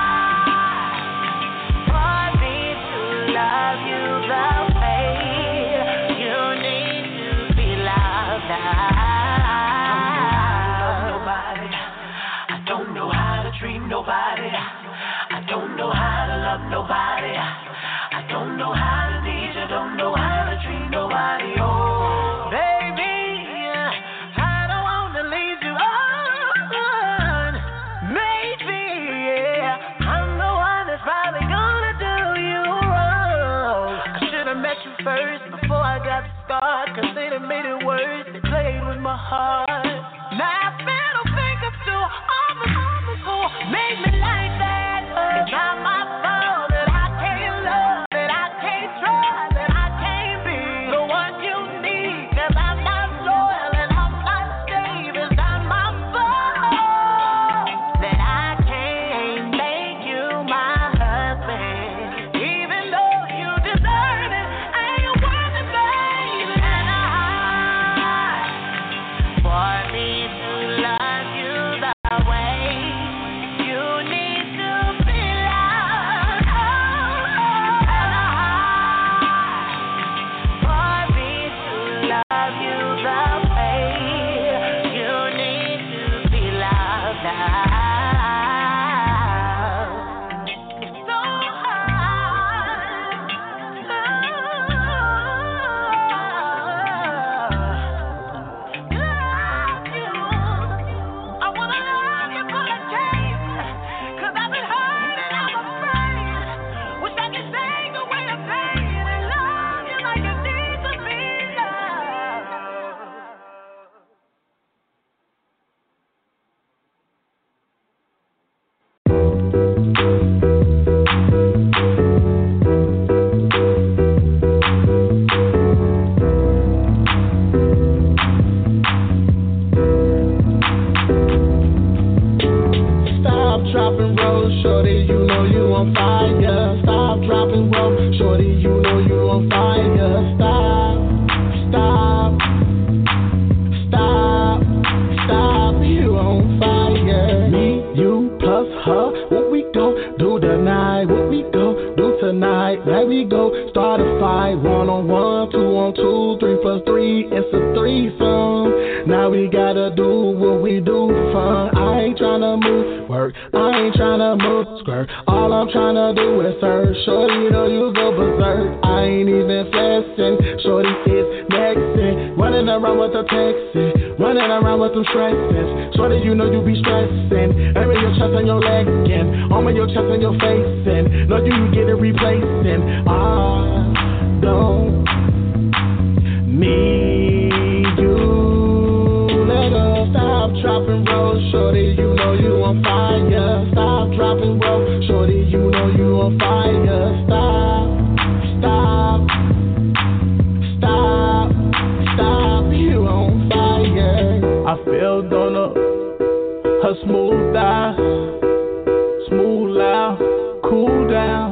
hard for me to love you the way you need to be loved. I don't know how to treat nobody. I don't know how to love nobody. I don't know how to need you. Don't know how to treat nobody. Oh, baby, I don't want to leave you on. Maybe, I'm the one that's probably gonna do you wrong. I should have met you first before I got the start. Cause they done made it worse. They played with my heart. Now I don't think I'm still on the floor. Make me like that. It's not my fault that I can't love, that I can't trust, that I can't be the one you need. Cause I'm not loyal and I'm not safe. It's not my fault that I can't make you my husband. Even though you deserve it and you're worth it, baby. And for me to love you the way you need to be loved. For me to love you the way you need to be loved. It's so hard. Love you. I wanna love you for the case. Cause I've been hurt and I'm afraid. Wish I could take away the pain and love you like you need to be loved. Stop, drop, and roll, shorty, you know you on fire. Stop, drop, and roll, shorty, you know you on fire. Stop, stop, stop, stop, you on fire. Me, you, plus her, what we gon' what we do for fun. I ain't tryna move work, I ain't tryna move skirt. All I'm tryna do is serve. Shorty, you know you go berserk. I ain't even flexing. Shorty is nexting, running around with the texting, running around with them stresses. Shorty, you know you be stressing. Every your chest and your leg again, on your chest and your face, and know you get it replacing. I don't need you. Let us stop dropping roll, shorty. You know you on fire. Stop dropping roll, shorty. You know you on fire. Stop, stop, stop, stop. You on fire. I feel on her smooth eyes, smooth loud, cool down.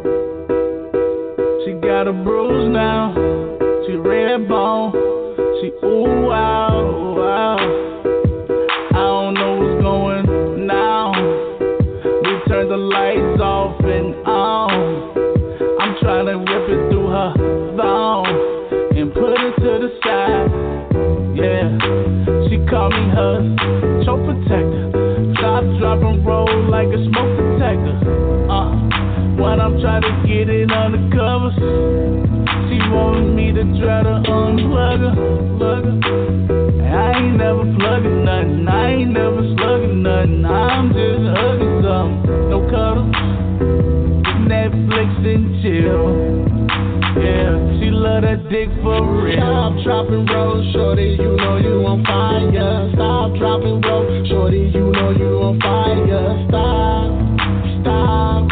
She got a bruise now. She red bone. She ooh wow, ooh, wow. I don't know what's going now. We turn the lights off and on. I'm trying to rip it through her thong and put it to the side. Yeah, she called me her choke protector. Drop and roll like a smoke detector. When I'm trying to get it undercover, she wanted me to try to unplug her. I ain't never plugging nothing, I ain't never slugging nothing. I'm just hugging something, no cuddles, Netflix and chill. Yeah, she love that dick for real. Stop dropping roll, shorty, you know you on fire. Stop dropping roll, shorty, you know you on fire. Stop, stop,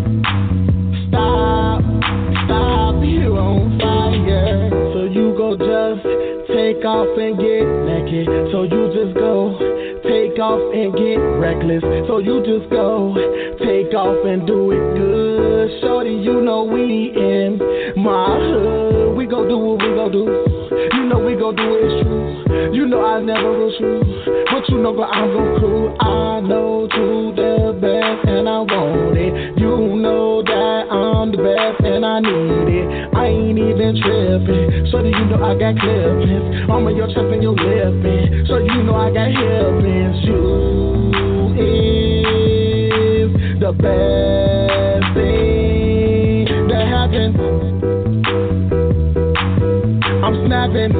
stop, stop, you on fire. So you go just take off and get naked. So you just go take off and get reckless. So you just go take off and do it good. Shorty, you know we in my hood. We gon' do what we gon' do. You know we gon' do it, it's true. You know I never rush you, but you know I'm gon' cool. I know you the best and I want it. You know that I'm the best and I need it. I ain't even tripping. So do you know I got clippings on your chest and your lippin'. So you know I got hippins. You is the best thing that happened. I'm snapping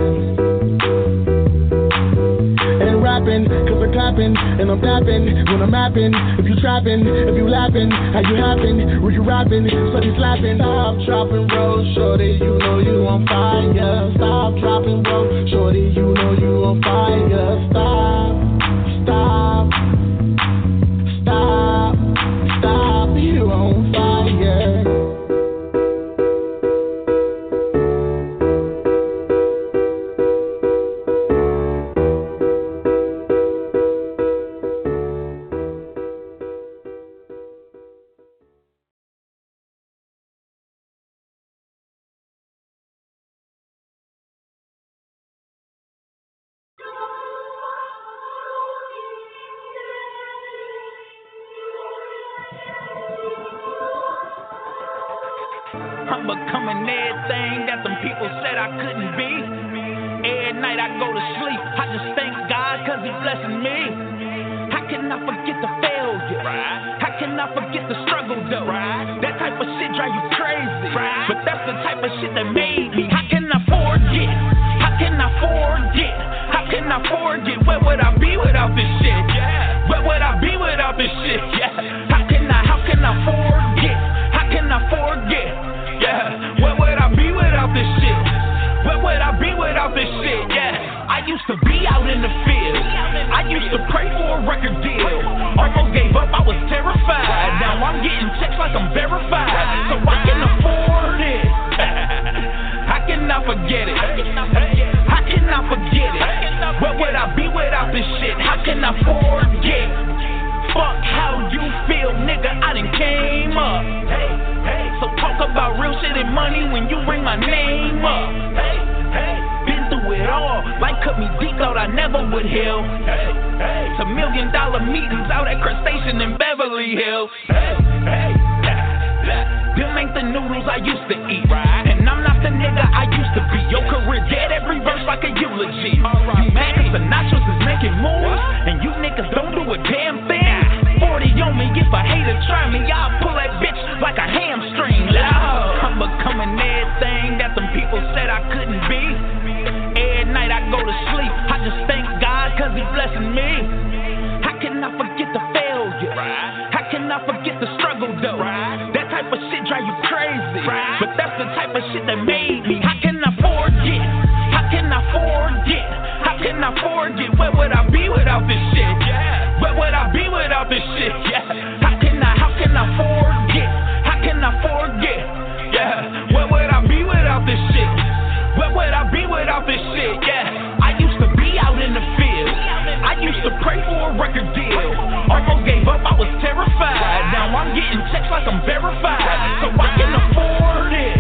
and rapping, cause I'm clapping and I'm tapping when I'm rapping. If you trapping, if you laughing, how you happen? Were you rapping? So you slapping. Stop dropping roll, shorty, you know you on fire. Stop dropping roll, shorty, you know you on fire. Stop, stop, stop, stop, you on fire. I'm becoming everything that them people said I couldn't be. Every night I go to sleep, I just thank God cause he blessing me. How can I forget the failure? How can I forget the struggle though? That type of shit drive you crazy, but that's the type of shit that made me. How can I forget? How can I forget? How can I forget? Where would I be without this shit? Where would I be without this shit? How can I forget? How can I forget? Yeah, where would I be without this shit? Where would I be without this shit? Yeah, I used to be out in the field. I used to pray for a record deal. Almost gave up, I was terrified. Now I'm getting checks like I'm verified. So I can afford it. How can I forget it? How can I forget it? Where would I be without this shit? How can I forget? Fuck how you feel, nigga, I done came up. So talk about real shit and money when you bring my name up. Been through it all, life cut me deep, thought I never would heal. To $1 million meetings out at Crustacean in Beverly Hills. Them ain't the noodles I used to eat, and I'm not the nigga I used to be. Your career dead, every verse like a eulogy. You mad cause the nachos is making moves, and you niggas don't do a damn thing. 40 on me, if a hater try me, I'll pull that bitch like a hamstring. I'm becoming everything that them people said I couldn't be. Every night I go to sleep, I just thank God cause he blessing me. How can I forget the failure? How can I forget the struggle though? That type of shit drive you crazy, but that's the type of shit that made me. How can I forget? How can I forget? How can I forget? Where would I be without this shit? Where would I be without this shit? How can I forget? How can I forget? Where would I be without this shit? Where would I be without this shit? I used to be out in the field. I used to pray for a record deal. Almost gave up, I was terrified. Now I'm getting checks like I'm verified, so I can afford it.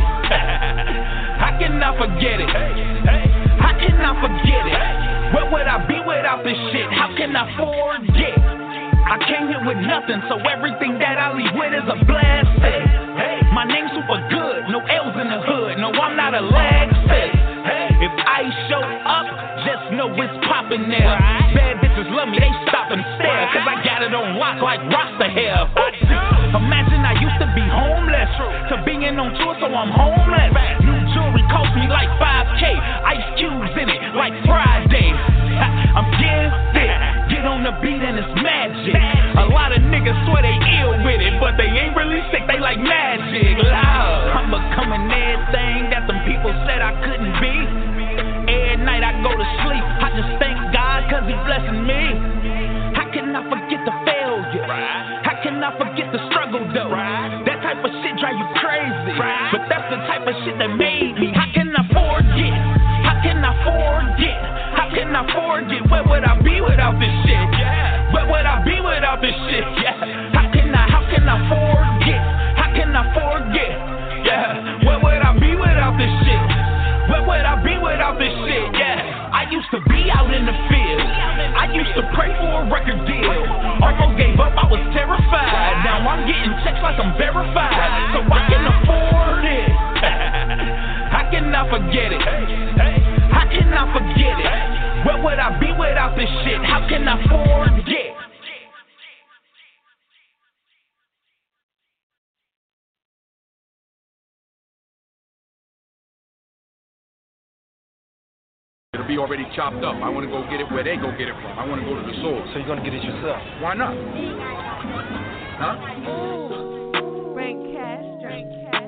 How can I forget it? How can I forget it? Where would I be without this shit? How can I forget? I came here with nothing, so everything that I leave with is a blessing. My name's super good, no L's in the hood. No, I'm not a lag set. If I show up, just know it's poppin' there. Bad bitches love me, they stop and stare, cause I got it on lock like Rasta hair. Imagine I used to be homeless, to being on tour, so I'm homeless. New jewelry cost me like 5K, ice cubes in it like Friday. I'm gifted, get on the beat and it's magic. A lot of niggas swear they ill with it, but they ain't really sick, they like magic. I'm becoming everything that them people said I couldn't be. Every night I go to sleep, I just thank God cause he blessing me. How can I forget the failure? How can I forget the struggle though? That type of shit drive you crazy, but that's the type of shit that made me. How can I forget? How can I forget? How can I forget? Where would I be without this shit? Where would I be without this shit? How can I forget? How can I forget? Where would I be without this shit? Where would I be without this shit? I used to be out in the field. I used to pray for a record deal. Almost gave up, I was terrified. Now I'm getting checks like I'm verified, so I can afford it. How can I forget it? How can I forget it? Where would I be without this shit? How can I forget? It'll be already chopped up. I want to go get it where they go get it from. I want to go to the source. So you're going to get it yourself? Why not? Huh? Break cash, drink cash.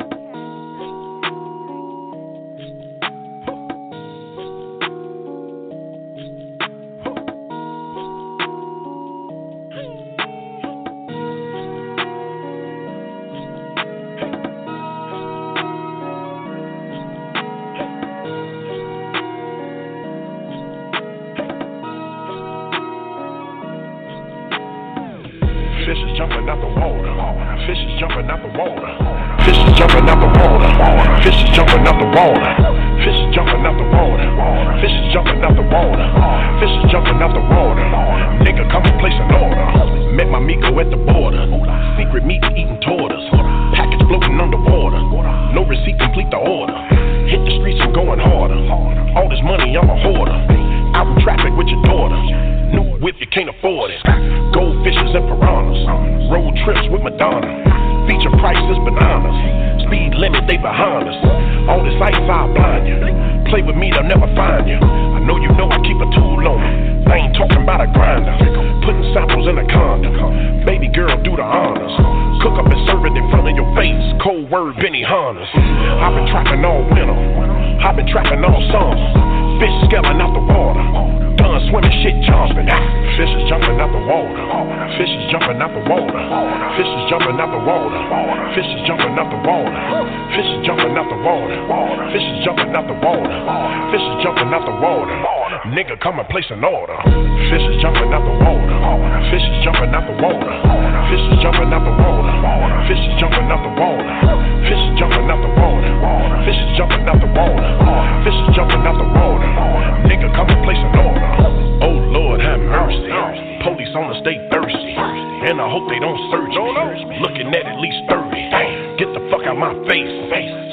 Fishes jumping out the water. Fishes jumping out the water. Fishes jumping out the water. Fishes jumping out the water. Fishes jumping out the water. Fishes jumping out the water. Fishes jumping out the water. Nigga, come and place an order. Met my Miko at the border. Secret meat eating tortoise. Package floating underwater. No receipt, complete the order. Hit the streets and going harder. All this money, I'm a hoarder. Out in traffic with your daughter. New whip, you can't afford it. Goldfishes and piranhas. Road trips with Madonna. Feature prices bananas. Speed limit, they behind us. All this ice, I'll blind you. Play with me, they'll never find you. I know you know I keep a tool on me. I ain't talking about a grinder. Putting samples in a condom. Baby girl, do the honors. Cook up and serve it in front of your face. Cold word, Benny Hannes. I've been trapping all winter. I've been trapping all summer. Fish scaling out the water. Done swimming, shit jumping. Fishes jumping out the water. Fishes jumping out the water. Fishes jumping out the water. Fishes jumping out the water. Fishes jumping out the water. Fishes jumping out the water. Fishes jumping out the water. Nigga, come and place an order. Fishes jumping out the water. Fishes jumping out the water. Fishes jumping out the water. Fishes jumping out the water. Fishes jumping out the water. Fishes jumping out the water. Fishes jumping out the water. Nigga, come and place an order. Oh Lord, have mercy. Police on the stay thirsty, and I hope they don't search me. Looking at least 30. Get the fuck out my face. Say you real.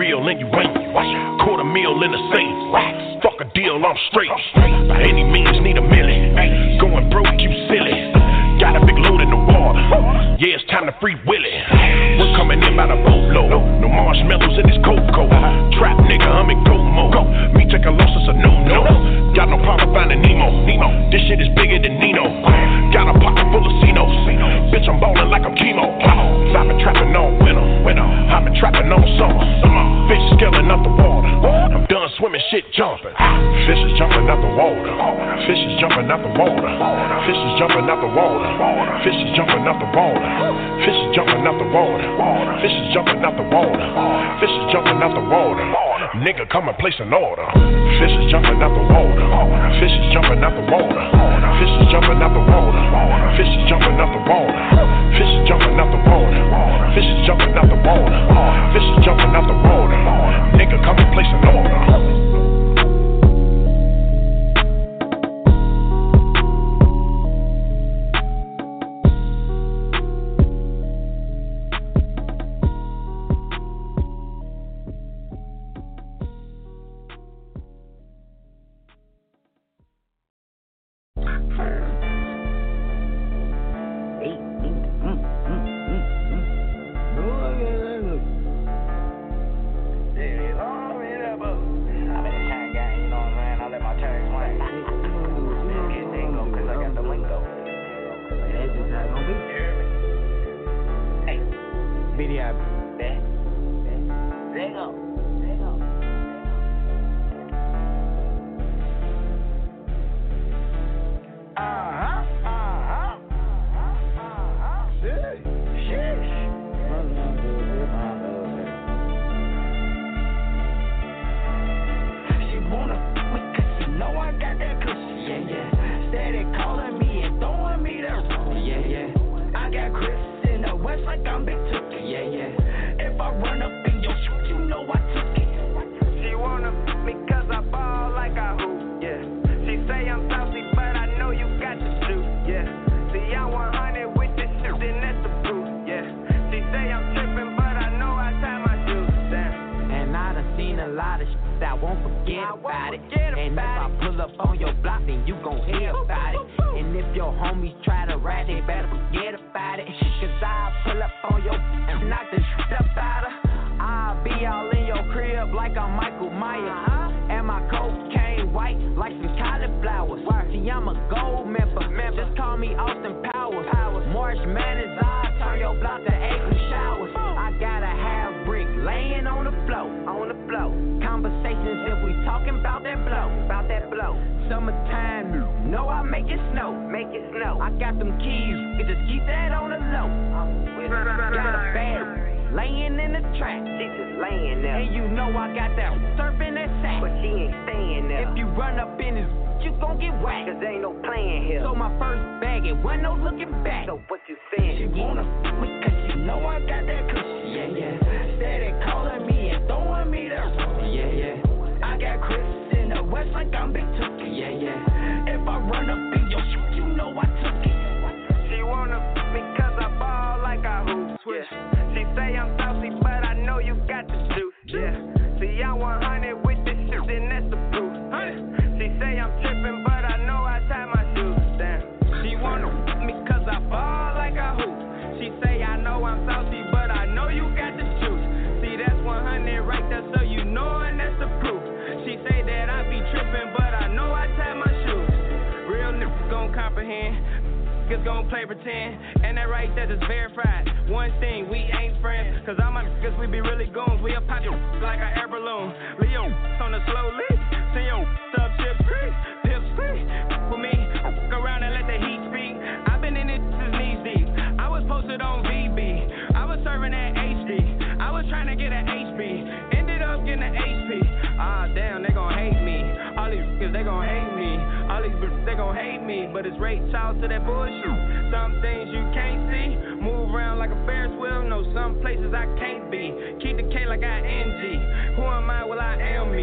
real and you ain't. $250,000 in the safe. Fuck a deal, I'm straight. By any means, need $1 million. Going broke, you silly. Got a big load in the water. Yeah, it's time to free Willie. We're coming in by the boatload. No marshmallows in this cocoa. Trap nigga, I'm in go mode. Me take a loss, it's a no-no. Got no problem finding Nemo. This shit is bigger than Nino. Got a pocket full of Cinos. Bitch, I'm ballin' like I'm chemo. I've been trapping all winter. I've been trapping all summer. Fish scaling up the water. I'm done swimming, shit jumping. Fish is jumping out the water. Fish is jumping out the water. Fish is jumping out the water. Fish is jumping out the water. Fish is jumping out the water. Fish is jumping out the water. Fish is jumping out the water. Nigga, come and place an order. Fish is jumping out the water. Fish is jumping out the water. Fish is jumping out the water. Fish is jumping out the water. Fish is jumping out the water. Fish is jumping out the water. Fish is jumping out the water. Nigga, come and place an order.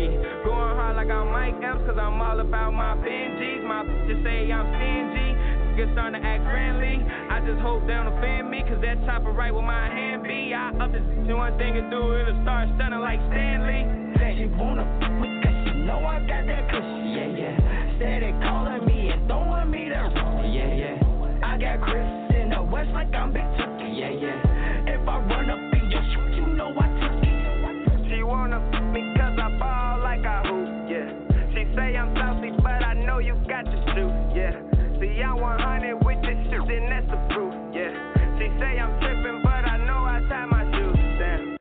Cause I'm all about my Benjis. My bitches say I'm stingy. niggas starting to act friendly. I just hope they don't offend me, cause that chopper right where my hand be. I up this one thing to do, it'll start stunning like Stanley. She wanna fuck me cause she know I got that cushion, yeah, yeah. Steady calling me and throwing me the room, yeah, yeah. I got Chris in the West like I'm Big Turkey, yeah, yeah. If I run up in your shoot, you know I took it. She wanna fuck me cause I ball like I hoop, yeah. She say I'm saucy, but I know you got the shoot, yeah. See, I'm 100 with this shit, then that's the proof, yeah. She say I'm tripping, but I know I tie my shoes, damn.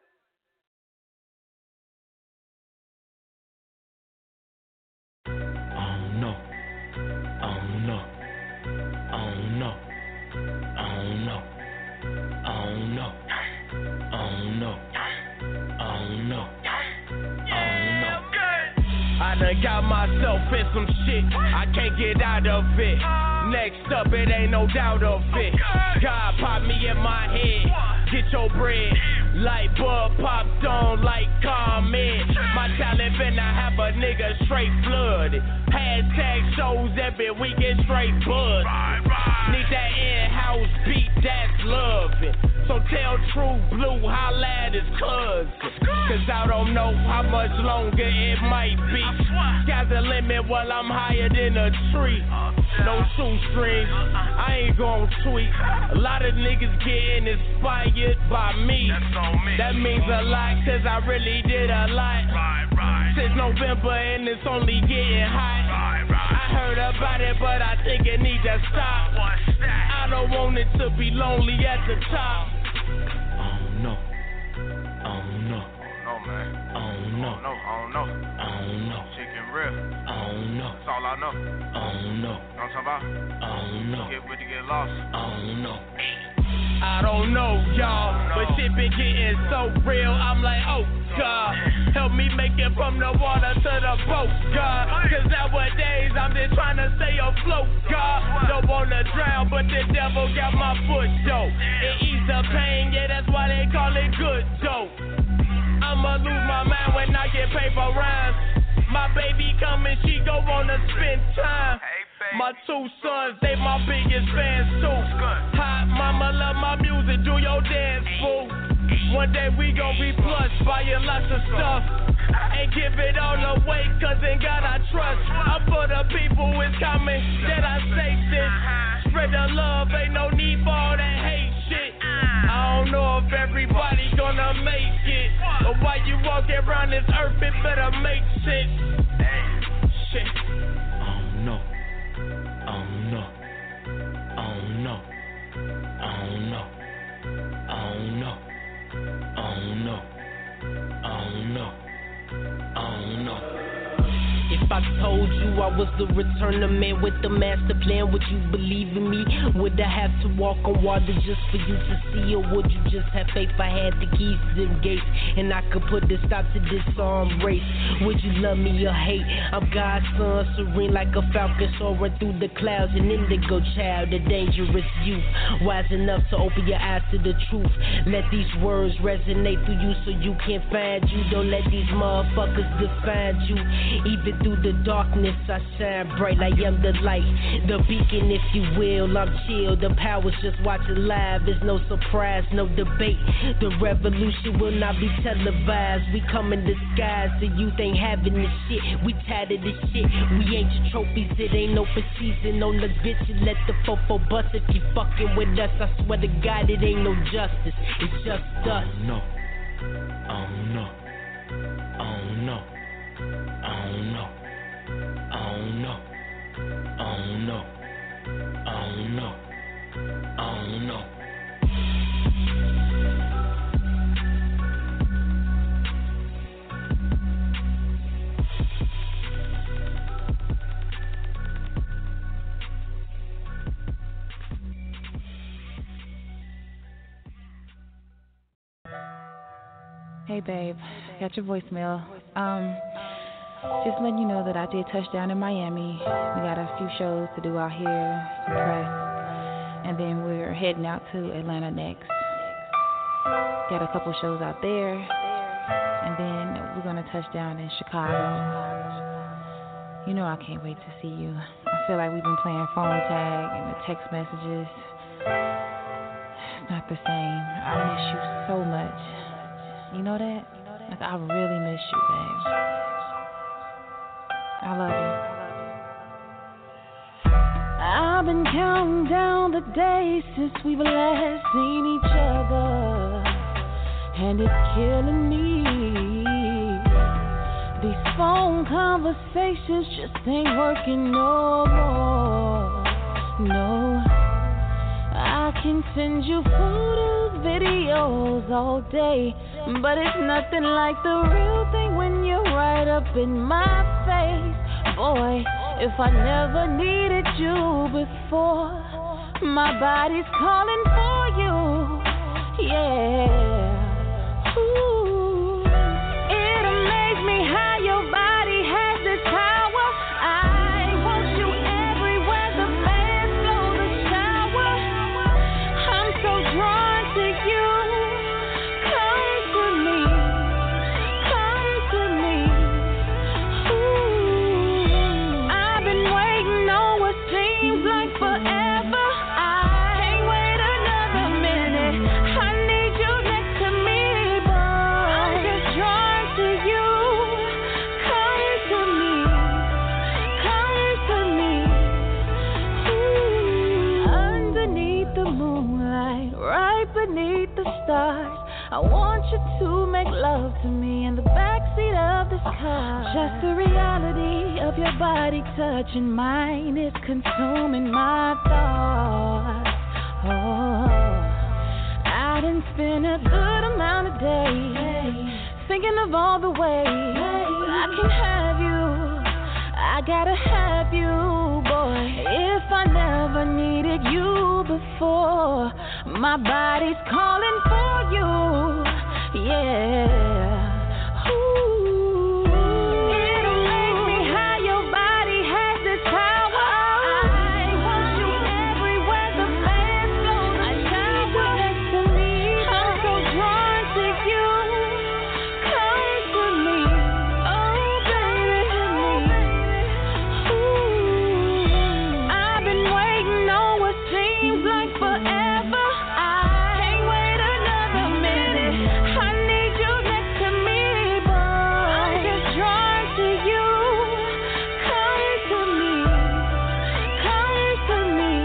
I done got myself in some shit, I can't get out of it. Next up, it ain't no doubt of it. God pop me in my head, get your bread. Light bulb popped on like comment. My talent finna have a nigga straight flooded. Hashtag shows every weekend straight buzz. Need that in-house beat, that's loving. So tell True Blue, holla at his cousin. Cause I don't know how much longer it might be. Sky's the limit while I'm higher than a tree. No shoestrings, I ain't gon' tweak. A lot of niggas getting inspired by me. That means a lot, cause I really did a lot. Since November and it's only getting hot. I heard about it, but I think it need to stop. I don't want it to be lonely at the top. No, chicken real. That's all I know. Know what I'm talking about? Get ready to get lost. I don't know, y'all, but shit been getting so real. I'm like, oh God, help me make it from the water to the boat, God. Cause nowadays I'm just trying to stay afloat, God. Don't wanna drown, but the devil got my foot, though. It ease the pain, yeah, that's why they call it good, dope. I'ma lose my mind when I get paper rhymes. My baby coming, she go wanna spend time. My two sons, they my biggest fans too. Hot mama, love my music, do your dance, fool. One day we gon' be plus, buying lots of stuff. And give it all away, cause in God I trust. I'm for the people, it's coming that I say shit. Spread the love, ain't no need for all that hate shit. I don't know if everybody gonna make it, but while you walk around this earth, it better make sense. Shit. If I told you I was the returner man with the master plan, would you believe in me? Would I have to walk on water just for you to see? Or would you just have faith I had the keys to them gates and I could put the stop to this arm race? Would you love me or hate? I'm God's son, serene like a falcon soaring through the clouds. An indigo child, a dangerous youth, wise enough to open your eyes to the truth. Let these words resonate through you so you can't find you. Don't let these motherfuckers define you. Even through the darkness, I shine bright. I am the light, the beacon, if you will. I'm chill, the power's just watching live. There's no surprise, no debate. The revolution will not be televised. We come in disguise, the youth ain't having this shit. We tired of this shit, we ain't your trophies. It ain't no for season on the bitch. And let the fofo bust if you fucking with us. I swear to God, it ain't no justice. It's just us. Hey babe, got your voicemail. Just letting you know that I did touch down in Miami. We got a few shows to do out here, some press, and then we're heading out to Atlanta next. Got a couple shows out there, and then we're gonna touch down in Chicago. You know I can't wait to see you. I feel like we've been playing phone tag and the text messages. It's not the same. I miss you so much. You know that? Like, I really miss you, babe. I love you. I've been counting down the days since we've last seen each other, and it's killing me. These phone conversations just ain't working no more. No, I can send you photos, videos all day, but it's nothing like the real thing when you're right up in my face. Boy, if I never needed you before, my body's calling for you. Yeah. Ooh. It amazes me how your body has this power. I want you everywhere the fans blow the shower. I'm so drawn to you. Come to me. Come to me. Ooh. I've been waiting on what seems like forever. I can't wait another minute. I need you next to me, boy. I'm just drawn to you. Come to me. Come to me. Ooh. Underneath the moonlight, right beneath the stars, I want you to make love to me in the backseat of this car. Just the reality of your body touching mine is consuming my thoughts. Oh, I done spent a good amount of days thinking of all the ways I can have you. I gotta have you, boy. If I never needed you before, my body's calling for you. Yeah. Ooh. It amazes me how your body has this power. I want you everywhere the fans blow the shower. Next to me, I'm so drawn to you. Come to me, oh baby. Ooh. I've been waiting on what seems like forever. I can't wait another minute. I need you next to me, boy. I'm just drawn to you. Come to me. Come to me.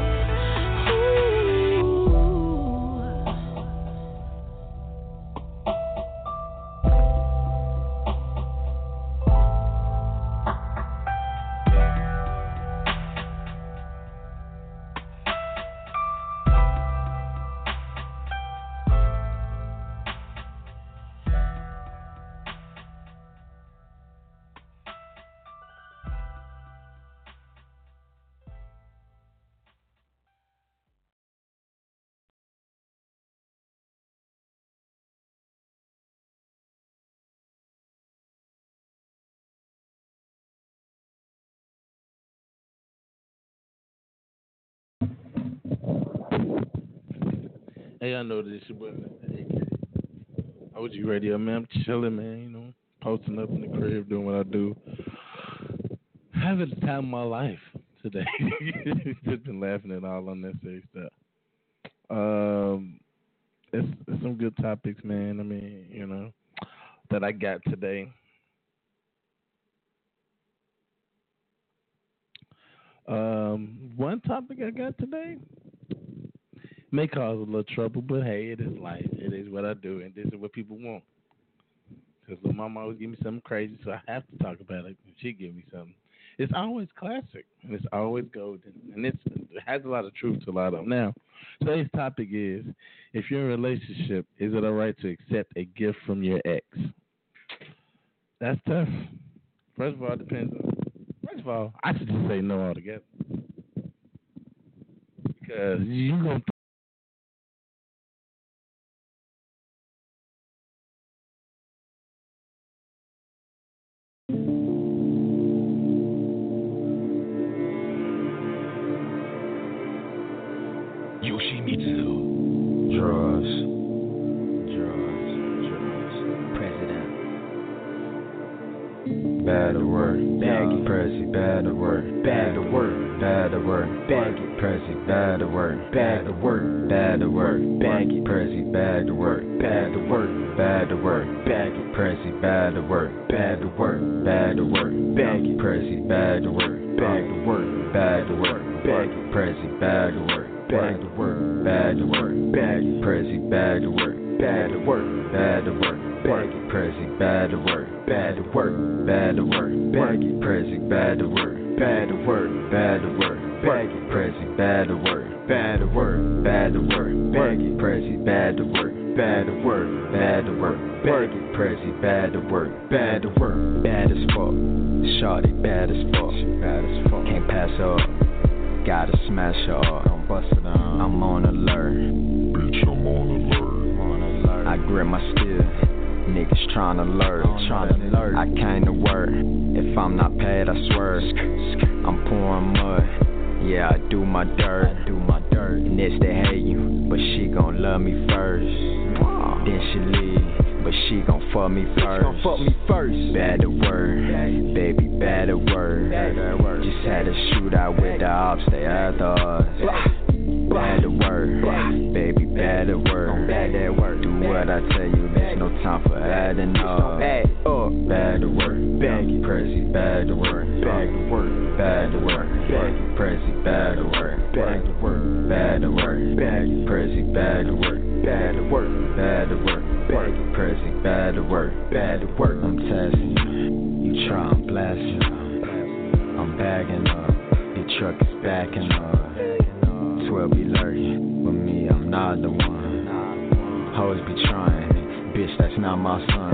Hey, I know this your boy, Mr. AK. OG Radio, man. I'm chilling, man. You know, posting up in the crib, doing what I do. Having the time of my life today. Just been laughing at all unnecessary stuff. It's some good topics, man. I mean, you know, that I got today. One topic I got today may cause a little trouble, but hey, it is life. It is what I do, and this is what people want. Because little mama always give me something crazy, so I have to talk about it. She give me something. It's always classic, and it's always golden, and it has a lot of truth to a lot of them. Now, today's topic is, if you're in a relationship, is it all right to accept a gift from your ex? That's tough. First of all, it depends on. First of all, I should just say no altogether. Because you're going to Yoshimitsu. Drugs. President. bad to work. Baggy, pressy, bad to work. Bad to work, bad to work. Baggy, pressy, bad to work. Bad to work, bad to work. Baggy, pressy, bad to work. Bad to work, bad to work. Baggy, pressy, bad to work. Bad to work, bad to work. Baggy, pressy, bad to work. Bad to work, bad to work. Baggy, pressy, bad to work. Bad to work, bad to work. Baggy, pressy, bad to work. Bad to work, bad to work. Baggy, pressy, bad to work. Bad to work, bad to work. Baggy, pressy, bad to work. Bad to work, bad to work. Baggy, pressy, bad to work. Bad to work, bad to work. Baggy, pressy, bad to work. Bad to work, bad to work. Baggy, pressy, bad to work. Bad to work, bad as fuck. Shawty, bad as fuck. Bad as fuck. Can't pass her up. Gotta smash her up. Don't bust it down. I'm on alert. Bitch, I'm on alert. I grip my steel. Niggas tryna lurk. I came to work. If I'm not paid, I swear. I'm pouring mud. Yeah, I do my dirt. And it's they hate you, but she gon' love me first. Then she leave, but she gon' fuck me first. Bad to work, baby, bad to work. Just had a shootout with the ops, they after us. Bad to work, baby, bad to work. Do what I tell you, there's no time for adding up. Bad to work, baggy, pressy, bad to work. Bad to work, bad to work. Baggy, pressy, bad to work. Bad to work, bad to work. Baggy, pressy, bad to work. Bad to work, bad to work. Baggy, pressy, bad to work. Bad to work. I'm testing you, you try, I'm blasting. I'm bagging up, your truck is backing up. 12 be lurking, with me, I'm not the one. Hoes be trying, bitch, that's not my son.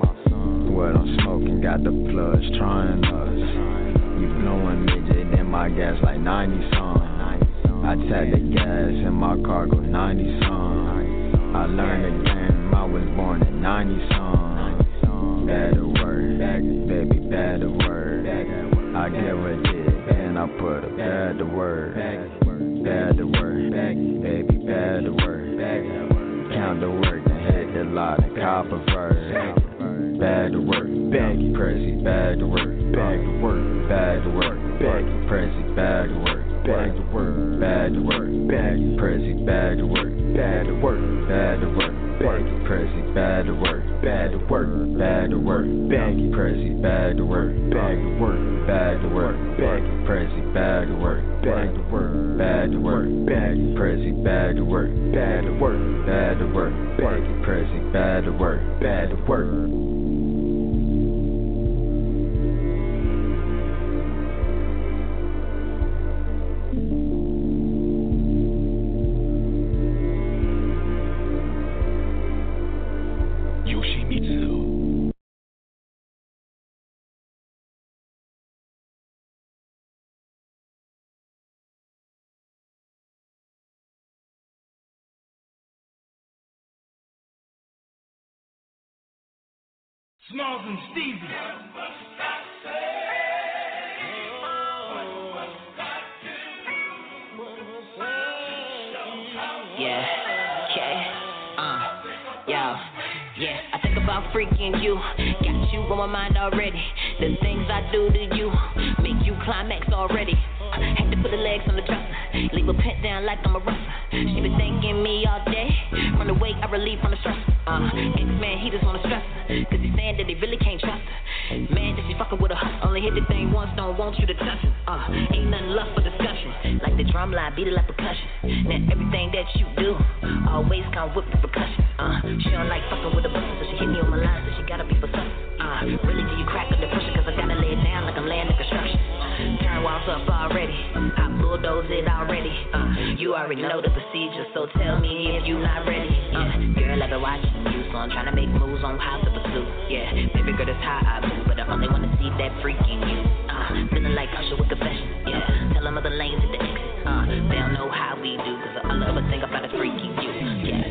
What I'm smoking, got the plugs trying us. You blowing midget in my gas like 90 songs. I tap the gas in my car go 90 songs. I learned the game, I was born in 90 songs. Bad to work, baby, bad to work. I give a dick and I put a bad to work. Bad to work, baby, bad to work. Count the work and hit the lot and cop a verse. Bad to work, baggy, pressy, bad to work. Bad to work, bad to work. Baggy, pressy, bad to work. Bad to work, bad to work. Baggy, pressy, bad to work. Bad to work, bad to work. Baggy, pressy, bad to work. Bad to work, bad to work. Baggy, pressy, bad to work. Bad to work, bad to work. Baggy, pressy, bad to work. Bad to work, bad to work. Baggy, pressy, bad to work. Bad to work, bad to work. Baggy, pressy, bad to work. Bad to work. Smalls and Stevie. Yeah, okay, yeah, I think about freaking you. Got you on my mind already. The things I do to you make you climax already. Had to put the legs on the dresser, leave a pent down like I'm a wrestler. She been thanking me all day, from the wake I relieve from the stress. Ex-man, he just wanna stress her, cause he's saying that he really can't trust her. Man, that she fucking with a hustle, only hit the thing once, don't want you to touch it. Ain't nothing left for discussion, like the drum line, beat it like percussion. Now everything that you do, always come with repercussions. She don't like fucking with a bustle, so she hit me on my line, so she gotta be for something. Really do you crack under pressure, cause I gotta lay it down like I'm laying the construction. Turn walls up already, I bulldoze it already. You already know the procedure, so tell me if you not ready. Girl, I've been watching you, so I'm trying to make moves on how to pursue. Yeah, baby girl, that's how I move, but I only wanna see that freak in you. Feeling like Usher with confession. Yeah, tell them other lanes at the exit. They don't know how we do, cause all I ever think about is freaking you. Yeah.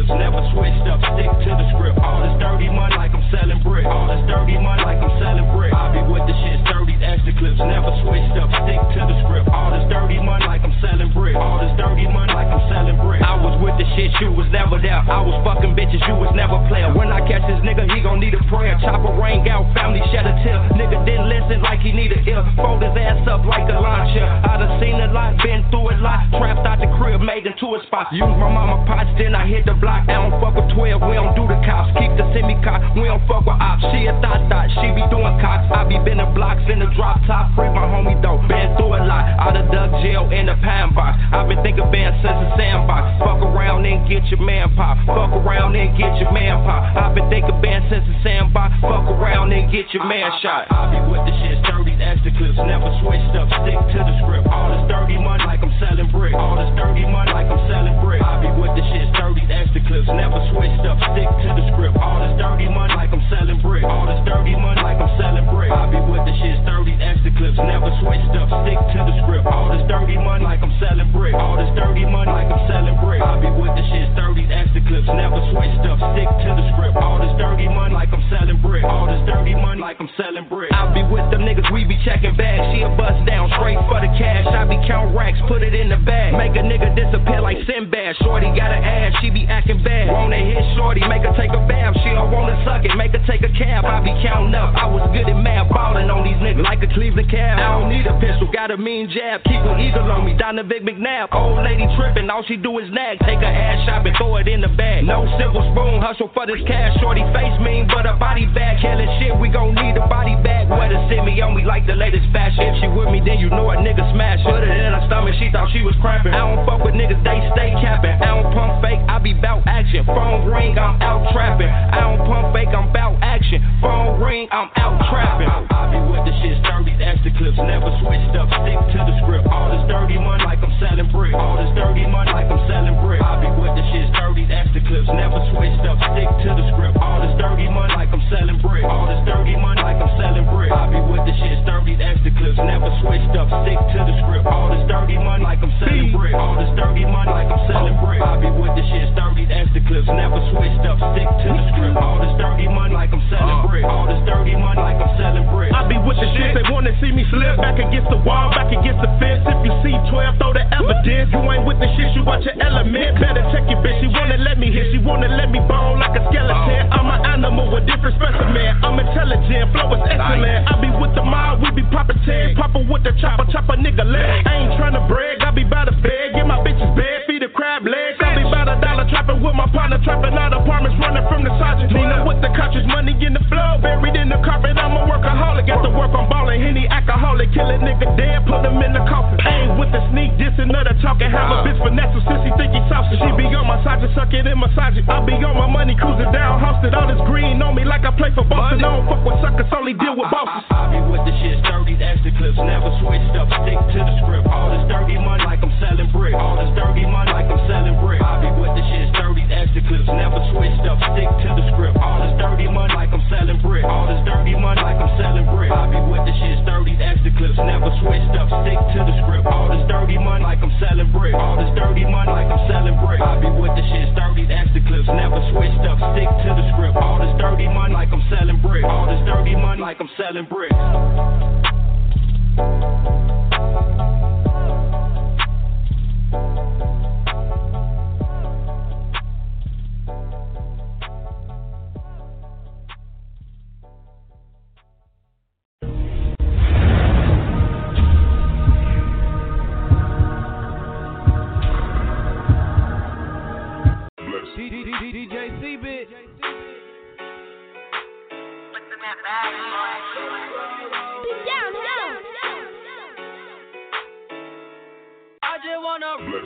clips, never switched up, stick to the script. All this dirty money like I'm selling brick. All this dirty money like I'm selling brick. I be with the shit, 30s, extra clips, never switched up, stick to the script. All this dirty money like I'm selling brick. All this dirty money like I'm selling brick. I was with the shit, you was never there. I was fucking bitches, you was never player. When I catch this nigga, he gon' need a prayer. Chopper rang out, family shed a tear. Nigga didn't listen like he need a ear. Fold his ass up like a lawn chair. I done seen a lot, been through a lot. Trapped out the crib, made into a spot. Use my mama pots, then I hit the block. I don't fuck with 12, we don't do the cops. Keep the semi-cop, we don't fuck with ops. She a thot, she be doing cops. I be bending blocks in the drop top. Free my homie though, been through a lot. I done dug jail in the pine box. I been thinking band since the sandbox. Fuck around and get your man pop. Fuck around and get your man pop. I been thinking band since the sandbox. Fuck around and get your man shot. I be with the shit, 30s, extra clips, never switched up, stick to the script. All this dirty money like I'm selling brick. All this dirty money like I'm selling brick. I be with the shit, 30s, extra clips, never switched up, stick to the script. All this dirty money like I'm selling brick. All this dirty money like I'm selling brick. I be with the shit, 30s, extra clips, never switched up, stick to the script. All this dirty money like I'm selling brick. All this dirty money like I'm selling brick. I be with the shit, 30s, extra clips, never switched up, stick to the script. All this dirty money like I'm selling brick. All this dirty money like I'm selling brick. I be with them niggas, we be checking bags. She a bust down, straight for the cash. I be count racks, put it in the bag. Make a nigga disappear like Sinbad. Shorty got an ass, she be acting bad. Wanna hit shorty, make her take a bath. She don't wanna suck it, make her take a cab. I be counting up, I was good at math, ballin' on these niggas like a Cleveland Cavs. I don't need a pistol, got a mean jab. Keep an eagle on me, down the Big McNabb. Old lady trippin', all she do is nag. Take her ass shopping, throw it in the bag. No silver spoon, hustle for this cash. Shorty face mean, but her body bad. Killing shit, we gon' need a body bag. Weather send me on me like the latest fashion. If she with me, then you know a nigga smash. Put it in her stomach, she thought she was cramping. I don't fuck with niggas, they stay capping. I don't pump fake, I be bout action. Phone ring, I'm out trapping. I don't pump fake, I'm bout action. Phone ring, I'm out trapping. I be with the shit, 30s, extra clips, never switched up, stick to the script. All this dirty money like I'm selling brick. All this dirty money like I'm selling brick. I be with the shit, 30s, extra clips, never switched up, stick to the script. All this dirty money like I'm selling brick. All this dirty money like I'm selling brick. I be with the shit, 30s, extra clips, never switched up, stick to the script. All this dirty money like I'm selling brick. All this dirty money like I'm selling brick. I be with the shit, 30s, extra clips, never switched up, stick to the script. All this dirty money like I'm selling brick. All this dirty money like I'm selling brick. I be with the shit, they wanna see me slip back against the wall, back against the fence. If you see 12, throw the evidence. You ain't with the shit, you watch your element. Better check your bitch, she wanna let me hit, she wanna let me bone like a skeleton. I'm an animal with different specimen. I'm intelligent, flow is excellent. I be with the mob, we be poppin' tags. Popper with the chopper, chop a nigga leg. I ain't tryna brag, I be by the bed. Get my bitches bed, feed the crab legs. I be by the dollar trapping with my partner, trapping out apartments, running from the sergeant. Nina with the cartridge, money in the flow, buried in the carpet. I'm a workaholic, got to work on ballin'. Henny alcoholic, kill a nigga dead, put him in the coffin. Ain't with the sneak, diss another talking. Have a bitch finesse since he think he saucy. She be on my side, just suck it and massage it. I be on my money, cruising down, hosted. All this green on me like I play for Boston. I don't fuck with suckers, only deal with bosses. I be with the shit, 30s, extra clips, never switched up, stick to the script. All this dirty money like I'm selling brick. All this dirty money like I'm selling brick. I be with the shit, 30s, extra clips, never switched up, stick to the script. All this dirty money like I'm selling brick. All this dirty money like I'm selling brick. I be with the shit, 30s, extra clips, never switched up, stick to the script. All this dirty money like I'm selling brick. All this dirty money like I'm selling brick. I be with the shit, 30s, extra clips, never switched up, stick to the script. All this dirty money like I'm selling brick. All this dirty money like I'm selling brick. DJ C-Bit. I just wanna bless.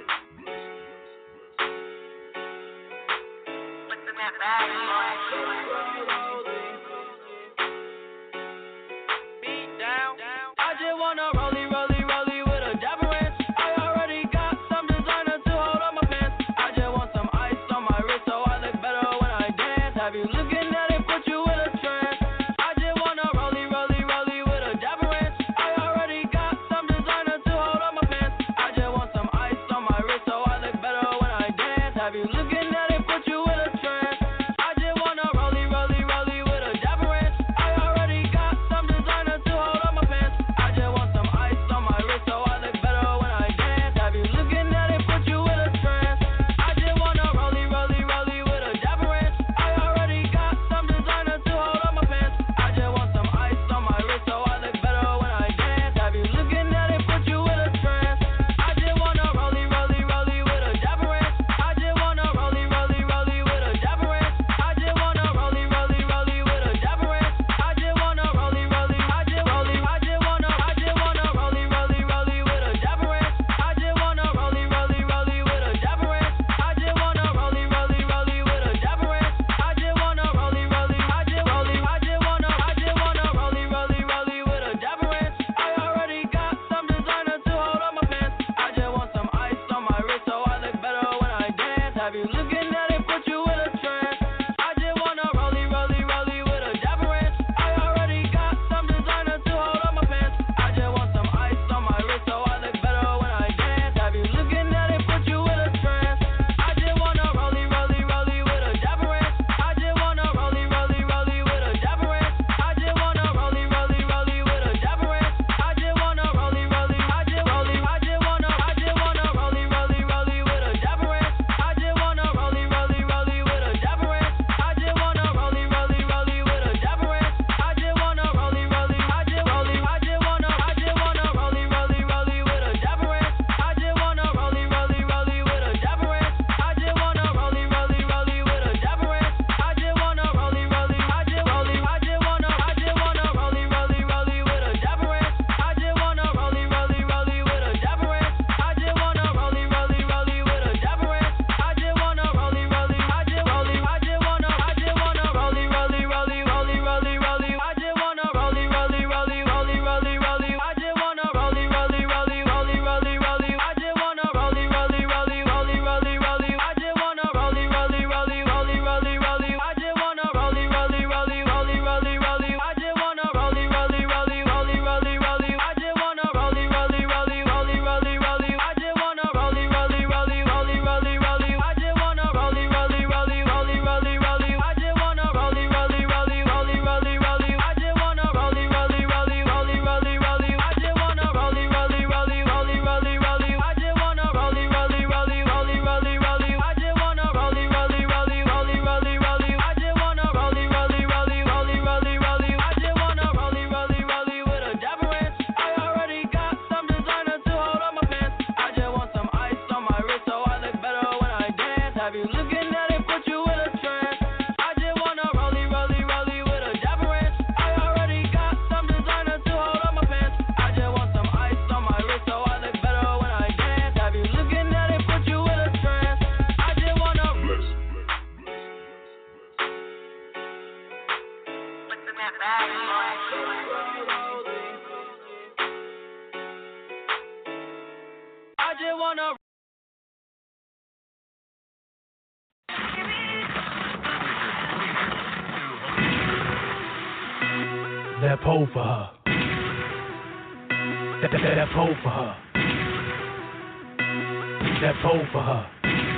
beat down. I just wanna rollie with a dabber ranch. I already got some designer to hold on my pants. I just want some ice on my wrist so I look better when I dance. Have you looking at it, put you in a trance. I just wanna rollie with a dabber ranch. I already got some designer to hold on my pants. I just want some ice on my wrist so I look better when I dance. Have you looking at it, put That pole for her. That pole for her. That pole for her.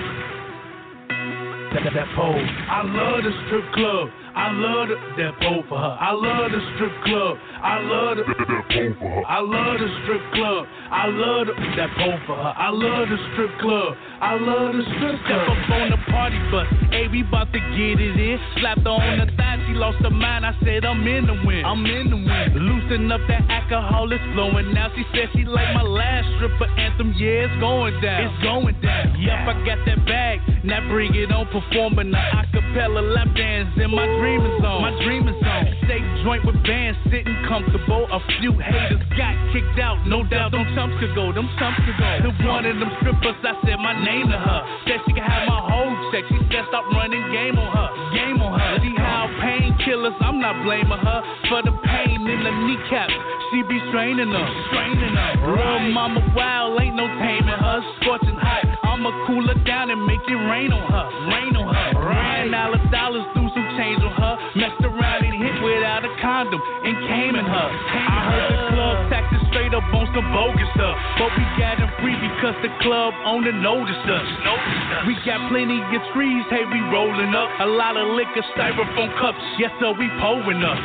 That pole. I love the strip club. I love that pole for her. I love the strip club. I love that pole for her. I love the strip club. I love that pole for her. I love the strip club. I love the strip club. Step up on the party bus. Hey, we bout to get it in. Slapped her on the thigh. She lost her mind. I said I'm in the wind. I'm in the wind. Loosen up that alcohol. It's flowing now. She said she like my last stripper anthem. Yeah, it's going down. It's going down. Yup, I got that bag. Now bring it on. Performing the acapella lap dance in my dreaming zone. My dreaming zone. Steak joint with bands sitting comfortable. A few haters got kicked out. No doubt, them chumps could go. Them chumps could go. The one of them strippers, I said my name to her. Said she could have my whole check. She said stop running game on her. Game on her. See how painkillers, I'm not blaming her for the pain in the kneecap. She be straining her. Straining her. Real mama wild, ain't no taming her. Scorching hot. I'ma cool her down and make it rain on her. Rain on her. Ran all the dollars, threw some change on her. Messed around and hit without a condom and came in her. I heard the club taxes straight up on some bogus stuff, but we got them free because the club owner noticed us. We got plenty of trees, hey, we rolling up. A lot of liquor, styrofoam cups, yes sir, we pulling up.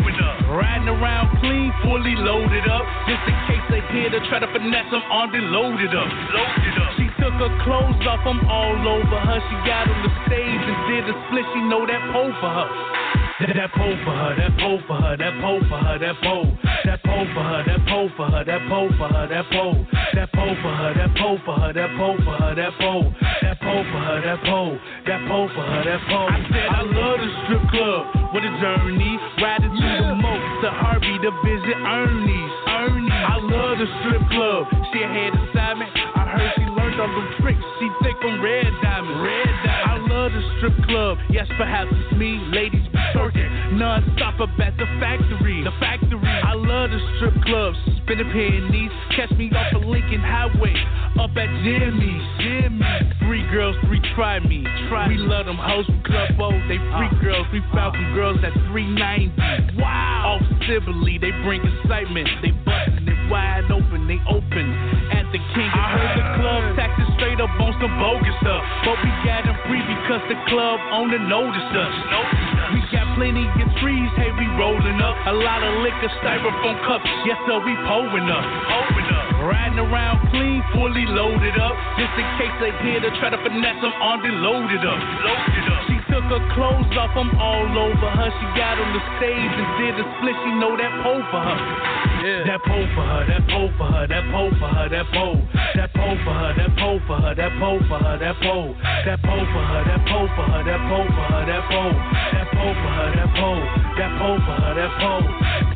Riding around clean, fully loaded up, just in case they hear to try to finesse them on, they loaded up. She took her clothes off, I'm all over her. She got on the stage and did a split, she know that pole for her. That pole for her, that pole for her, that pole for her, that pole. That pole for her, that pole for her, that pole for her, that pole. That pole for her, that pole for her, that pole for her, that pole. That pole for her, that pole. That pole for her, that pole. I said I love the strip club with a journey. Riding to the moat, to Harvey to visit Ernie's. I love the strip club. She a head assignment. I heard she learned all them tricks. She thick from Red Diamond. I love the strip club. Yes, perhaps it's me. Ladies be twerking non-stop up at the factory. I love the strip club. Spinning pennies. Catch me off of Lincoln Highway. Up at Jimmy's. 3 girls, 3 try me. We love them hoes from Club O. They freak girls. We Falcon girls at 390. Wow. Off Sibley. They bring excitement. They bustin' it wide open. They open at the King. I heard the club taxes straight up on some bogus stuff, but we got them free because the club owner noticed us. We got plenty of trees, hey, we rolling up. A lot of liquor, styrofoam cups, yes sir, we pulling up. Riding around clean, fully loaded up, just in case they hear to try to finesse them on, they loaded up. She took her clothes off, I'm all over her. She got on the stage and did a split, she know that pole for her. That pole for her, that pole for her, that pole for her, that pole. That pole for her, that pole for her, that pole for her, that pole. That pole for her, that pole for her, that pole for her, that pole. That pole for her, that pole. That pole for her, that pole.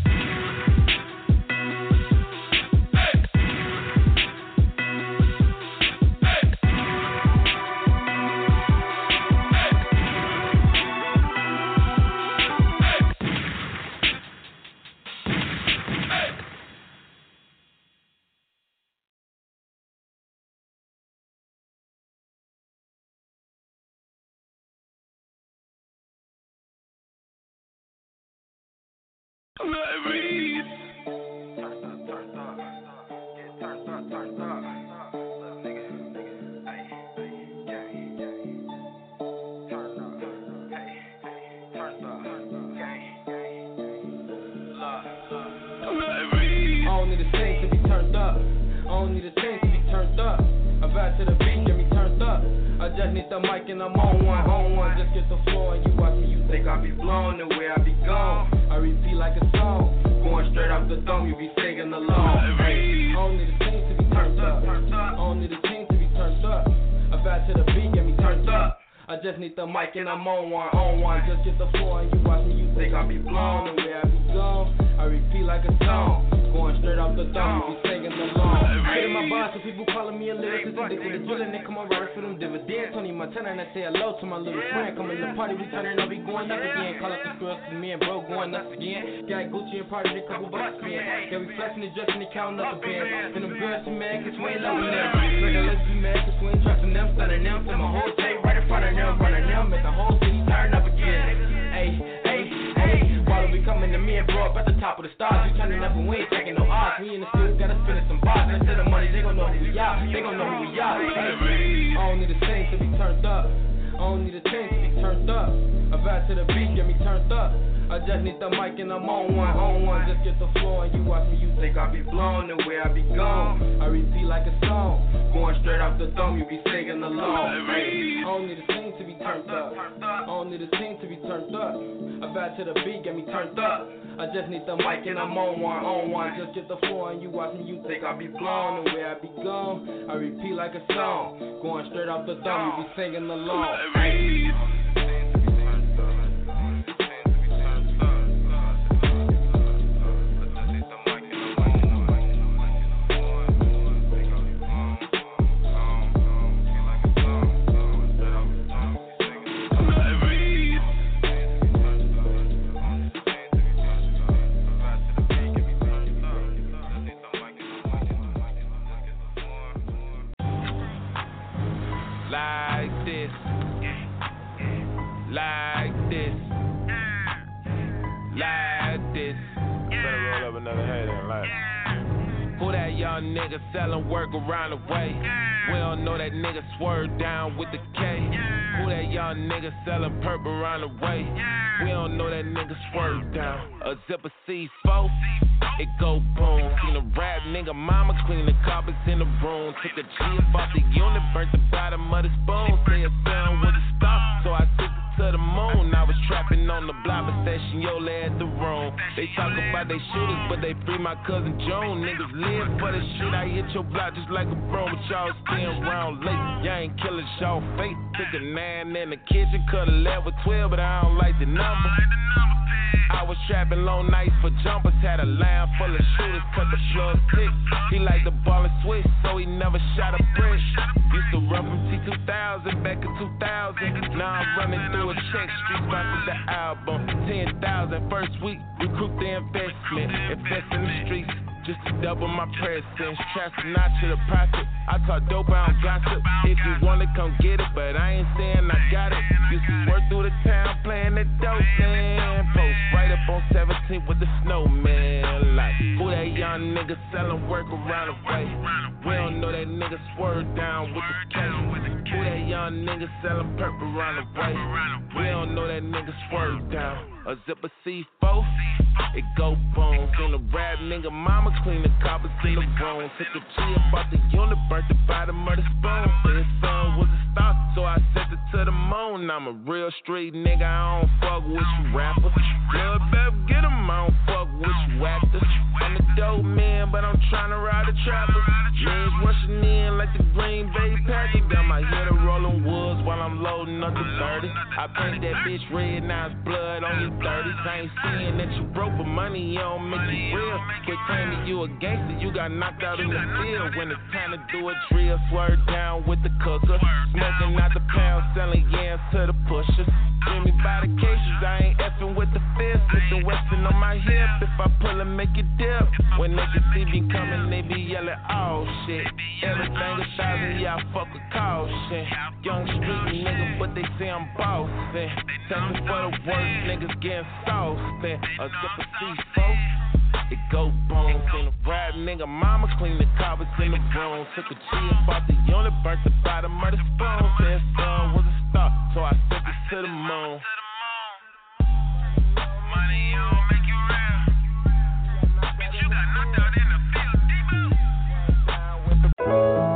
And I'm on one, just get the floor and you watch me, you think I'll be blown. The way I be gone, I repeat like a song, going straight off the dome, you be singing along. Hitting my boss, so people calling me a lyricist, addicted to drilling, they come around for them dividends. Tony Montana, and I say hello to my little friend, come in the party, we turning up, we going up again. Call up the girls to me and bro, going nuts again. Got Gucci and party, a couple bucks spin. Yeah, we flexing and dressing and counting up the bands. Then them girls too mad, cause we ain't loving them. Like let's be mad, cause we ain't trusting them, stunning them, for my whole day right in front of them, running them, make the whole city turn up again. Hey, while we coming to me and bro up at the top of the don't need a thing to be turned up. I don't need a thing to be turned up. I vibe to the beat, get me turned up. I just need the mic and I'm on one. Just get the floor and you watch me, you think I be blown, and where I be gone. I repeat like a song, going straight off the dome, you be singing along. Hey, I don't need a thing to be turned up. I don't need a thing to be turned up. I vibe to the beat, get me turned up. I just need the mic and I'm on one. Just get the floor and you watch me, you think I be blown, and where I be gone. I repeat like a song, going straight off the dome, you be singing along. Hey. Nigga selling work around the way. We don't know that nigga swerve down with the K. Who that young nigga selling purple around the way? We don't know that nigga swerve down. A zipper C4, it go boom. Seen a rap nigga mama clean the carpets in the room. Took the G off the unit, burnt the bottom of the spoon. Say a son was a star, so I took it to the moon. I was trapping on the block, but station yo lay at the room. They talk about they shooters, but they free my cousin June. Niggas live for the shit. I hit your block just like a broom, but y'all staying around late. Y'all ain't killers, y'all fake. Took a 9 in the kitchen, cut a level 12, but I don't like the number. I was trapping long nights for jumpers, had a line full of shooters, cut the plug tick. He liked the ball and switch, so he never shot a brick. Used to run from T2000 back in 2000. Now I'm running through a check, street sponsored the album. 10,000 first week, recruit the investment, invest in the streets. Just to double my presence, traffic not to the profit. I talk dope, I don't gossip. If you want it, come get it, but I ain't saying I got it. Used to work through the town playing the dope man. Post right up on 17th with the snowman. Like, who that young nigga selling work around the way? We don't know that nigga swerve down with the K. Who that young nigga selling purple around the way? We don't know that nigga swerve down. A zipper C4, it go boom. Seen a rap nigga mama clean the carpets in the room. Took the G off the unit, burnt the bottom of the spoon. Said his son was a star, so I sent it to the moon. I'm a real street nigga, I don't fuck with you rappers. Lil' Beth, get him, I don't fuck with you actors. I'm a dope man, but I'm tryna ride the trappers. Means rushing in like the Green Bay Packers. Got my head rolling woods while I'm loading up the 30. I paint that bitch red, now it's blood on your 30s. I ain't seeing that you broke, but money don't make you real. Quit claiming you a gangster, you got knocked out in the field. When it's time to do a drill, swerve down with the cooker. Smoking out the pound, selling yams to the pushers. Give me by the cases, I ain't effing with the fist. With the Westin on my hip, if I pull and make it dip. When they can see me coming, they be yelling, oh shit. Everything 1,000, yeah, I fuck with caution. Young street nigga, but they say I'm bossy. Tell me for the worst, niggas getting saucy. A sip of C4, it go boom. Seen a rap nigga, mama clean the carpets in the room. Took a G off the unit, burnt the bottom of the spoon. Said son was a star, so I sent it to the moon. Money don't make you real. Bitch, you got knocked out in the field, D-Mo.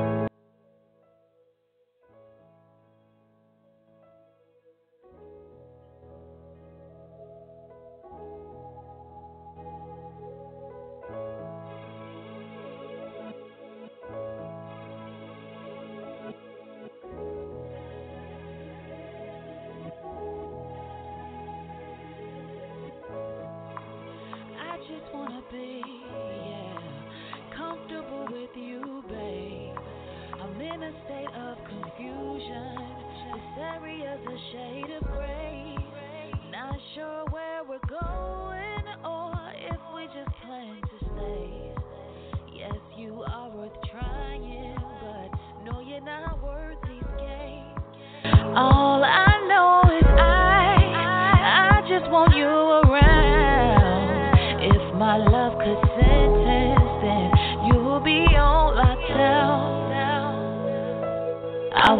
Comfortable with you, babe. I'm in a state of confusion. This area's a shade of gray. Not sure where we're going or if we just plan to stay. Yes, you are worth trying, but no, you're not worth these games. All I know is I just want you around. If my love could sentence, then you'll be on lockdown. I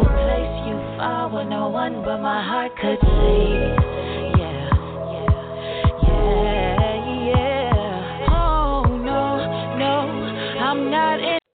what no one but my heart could say.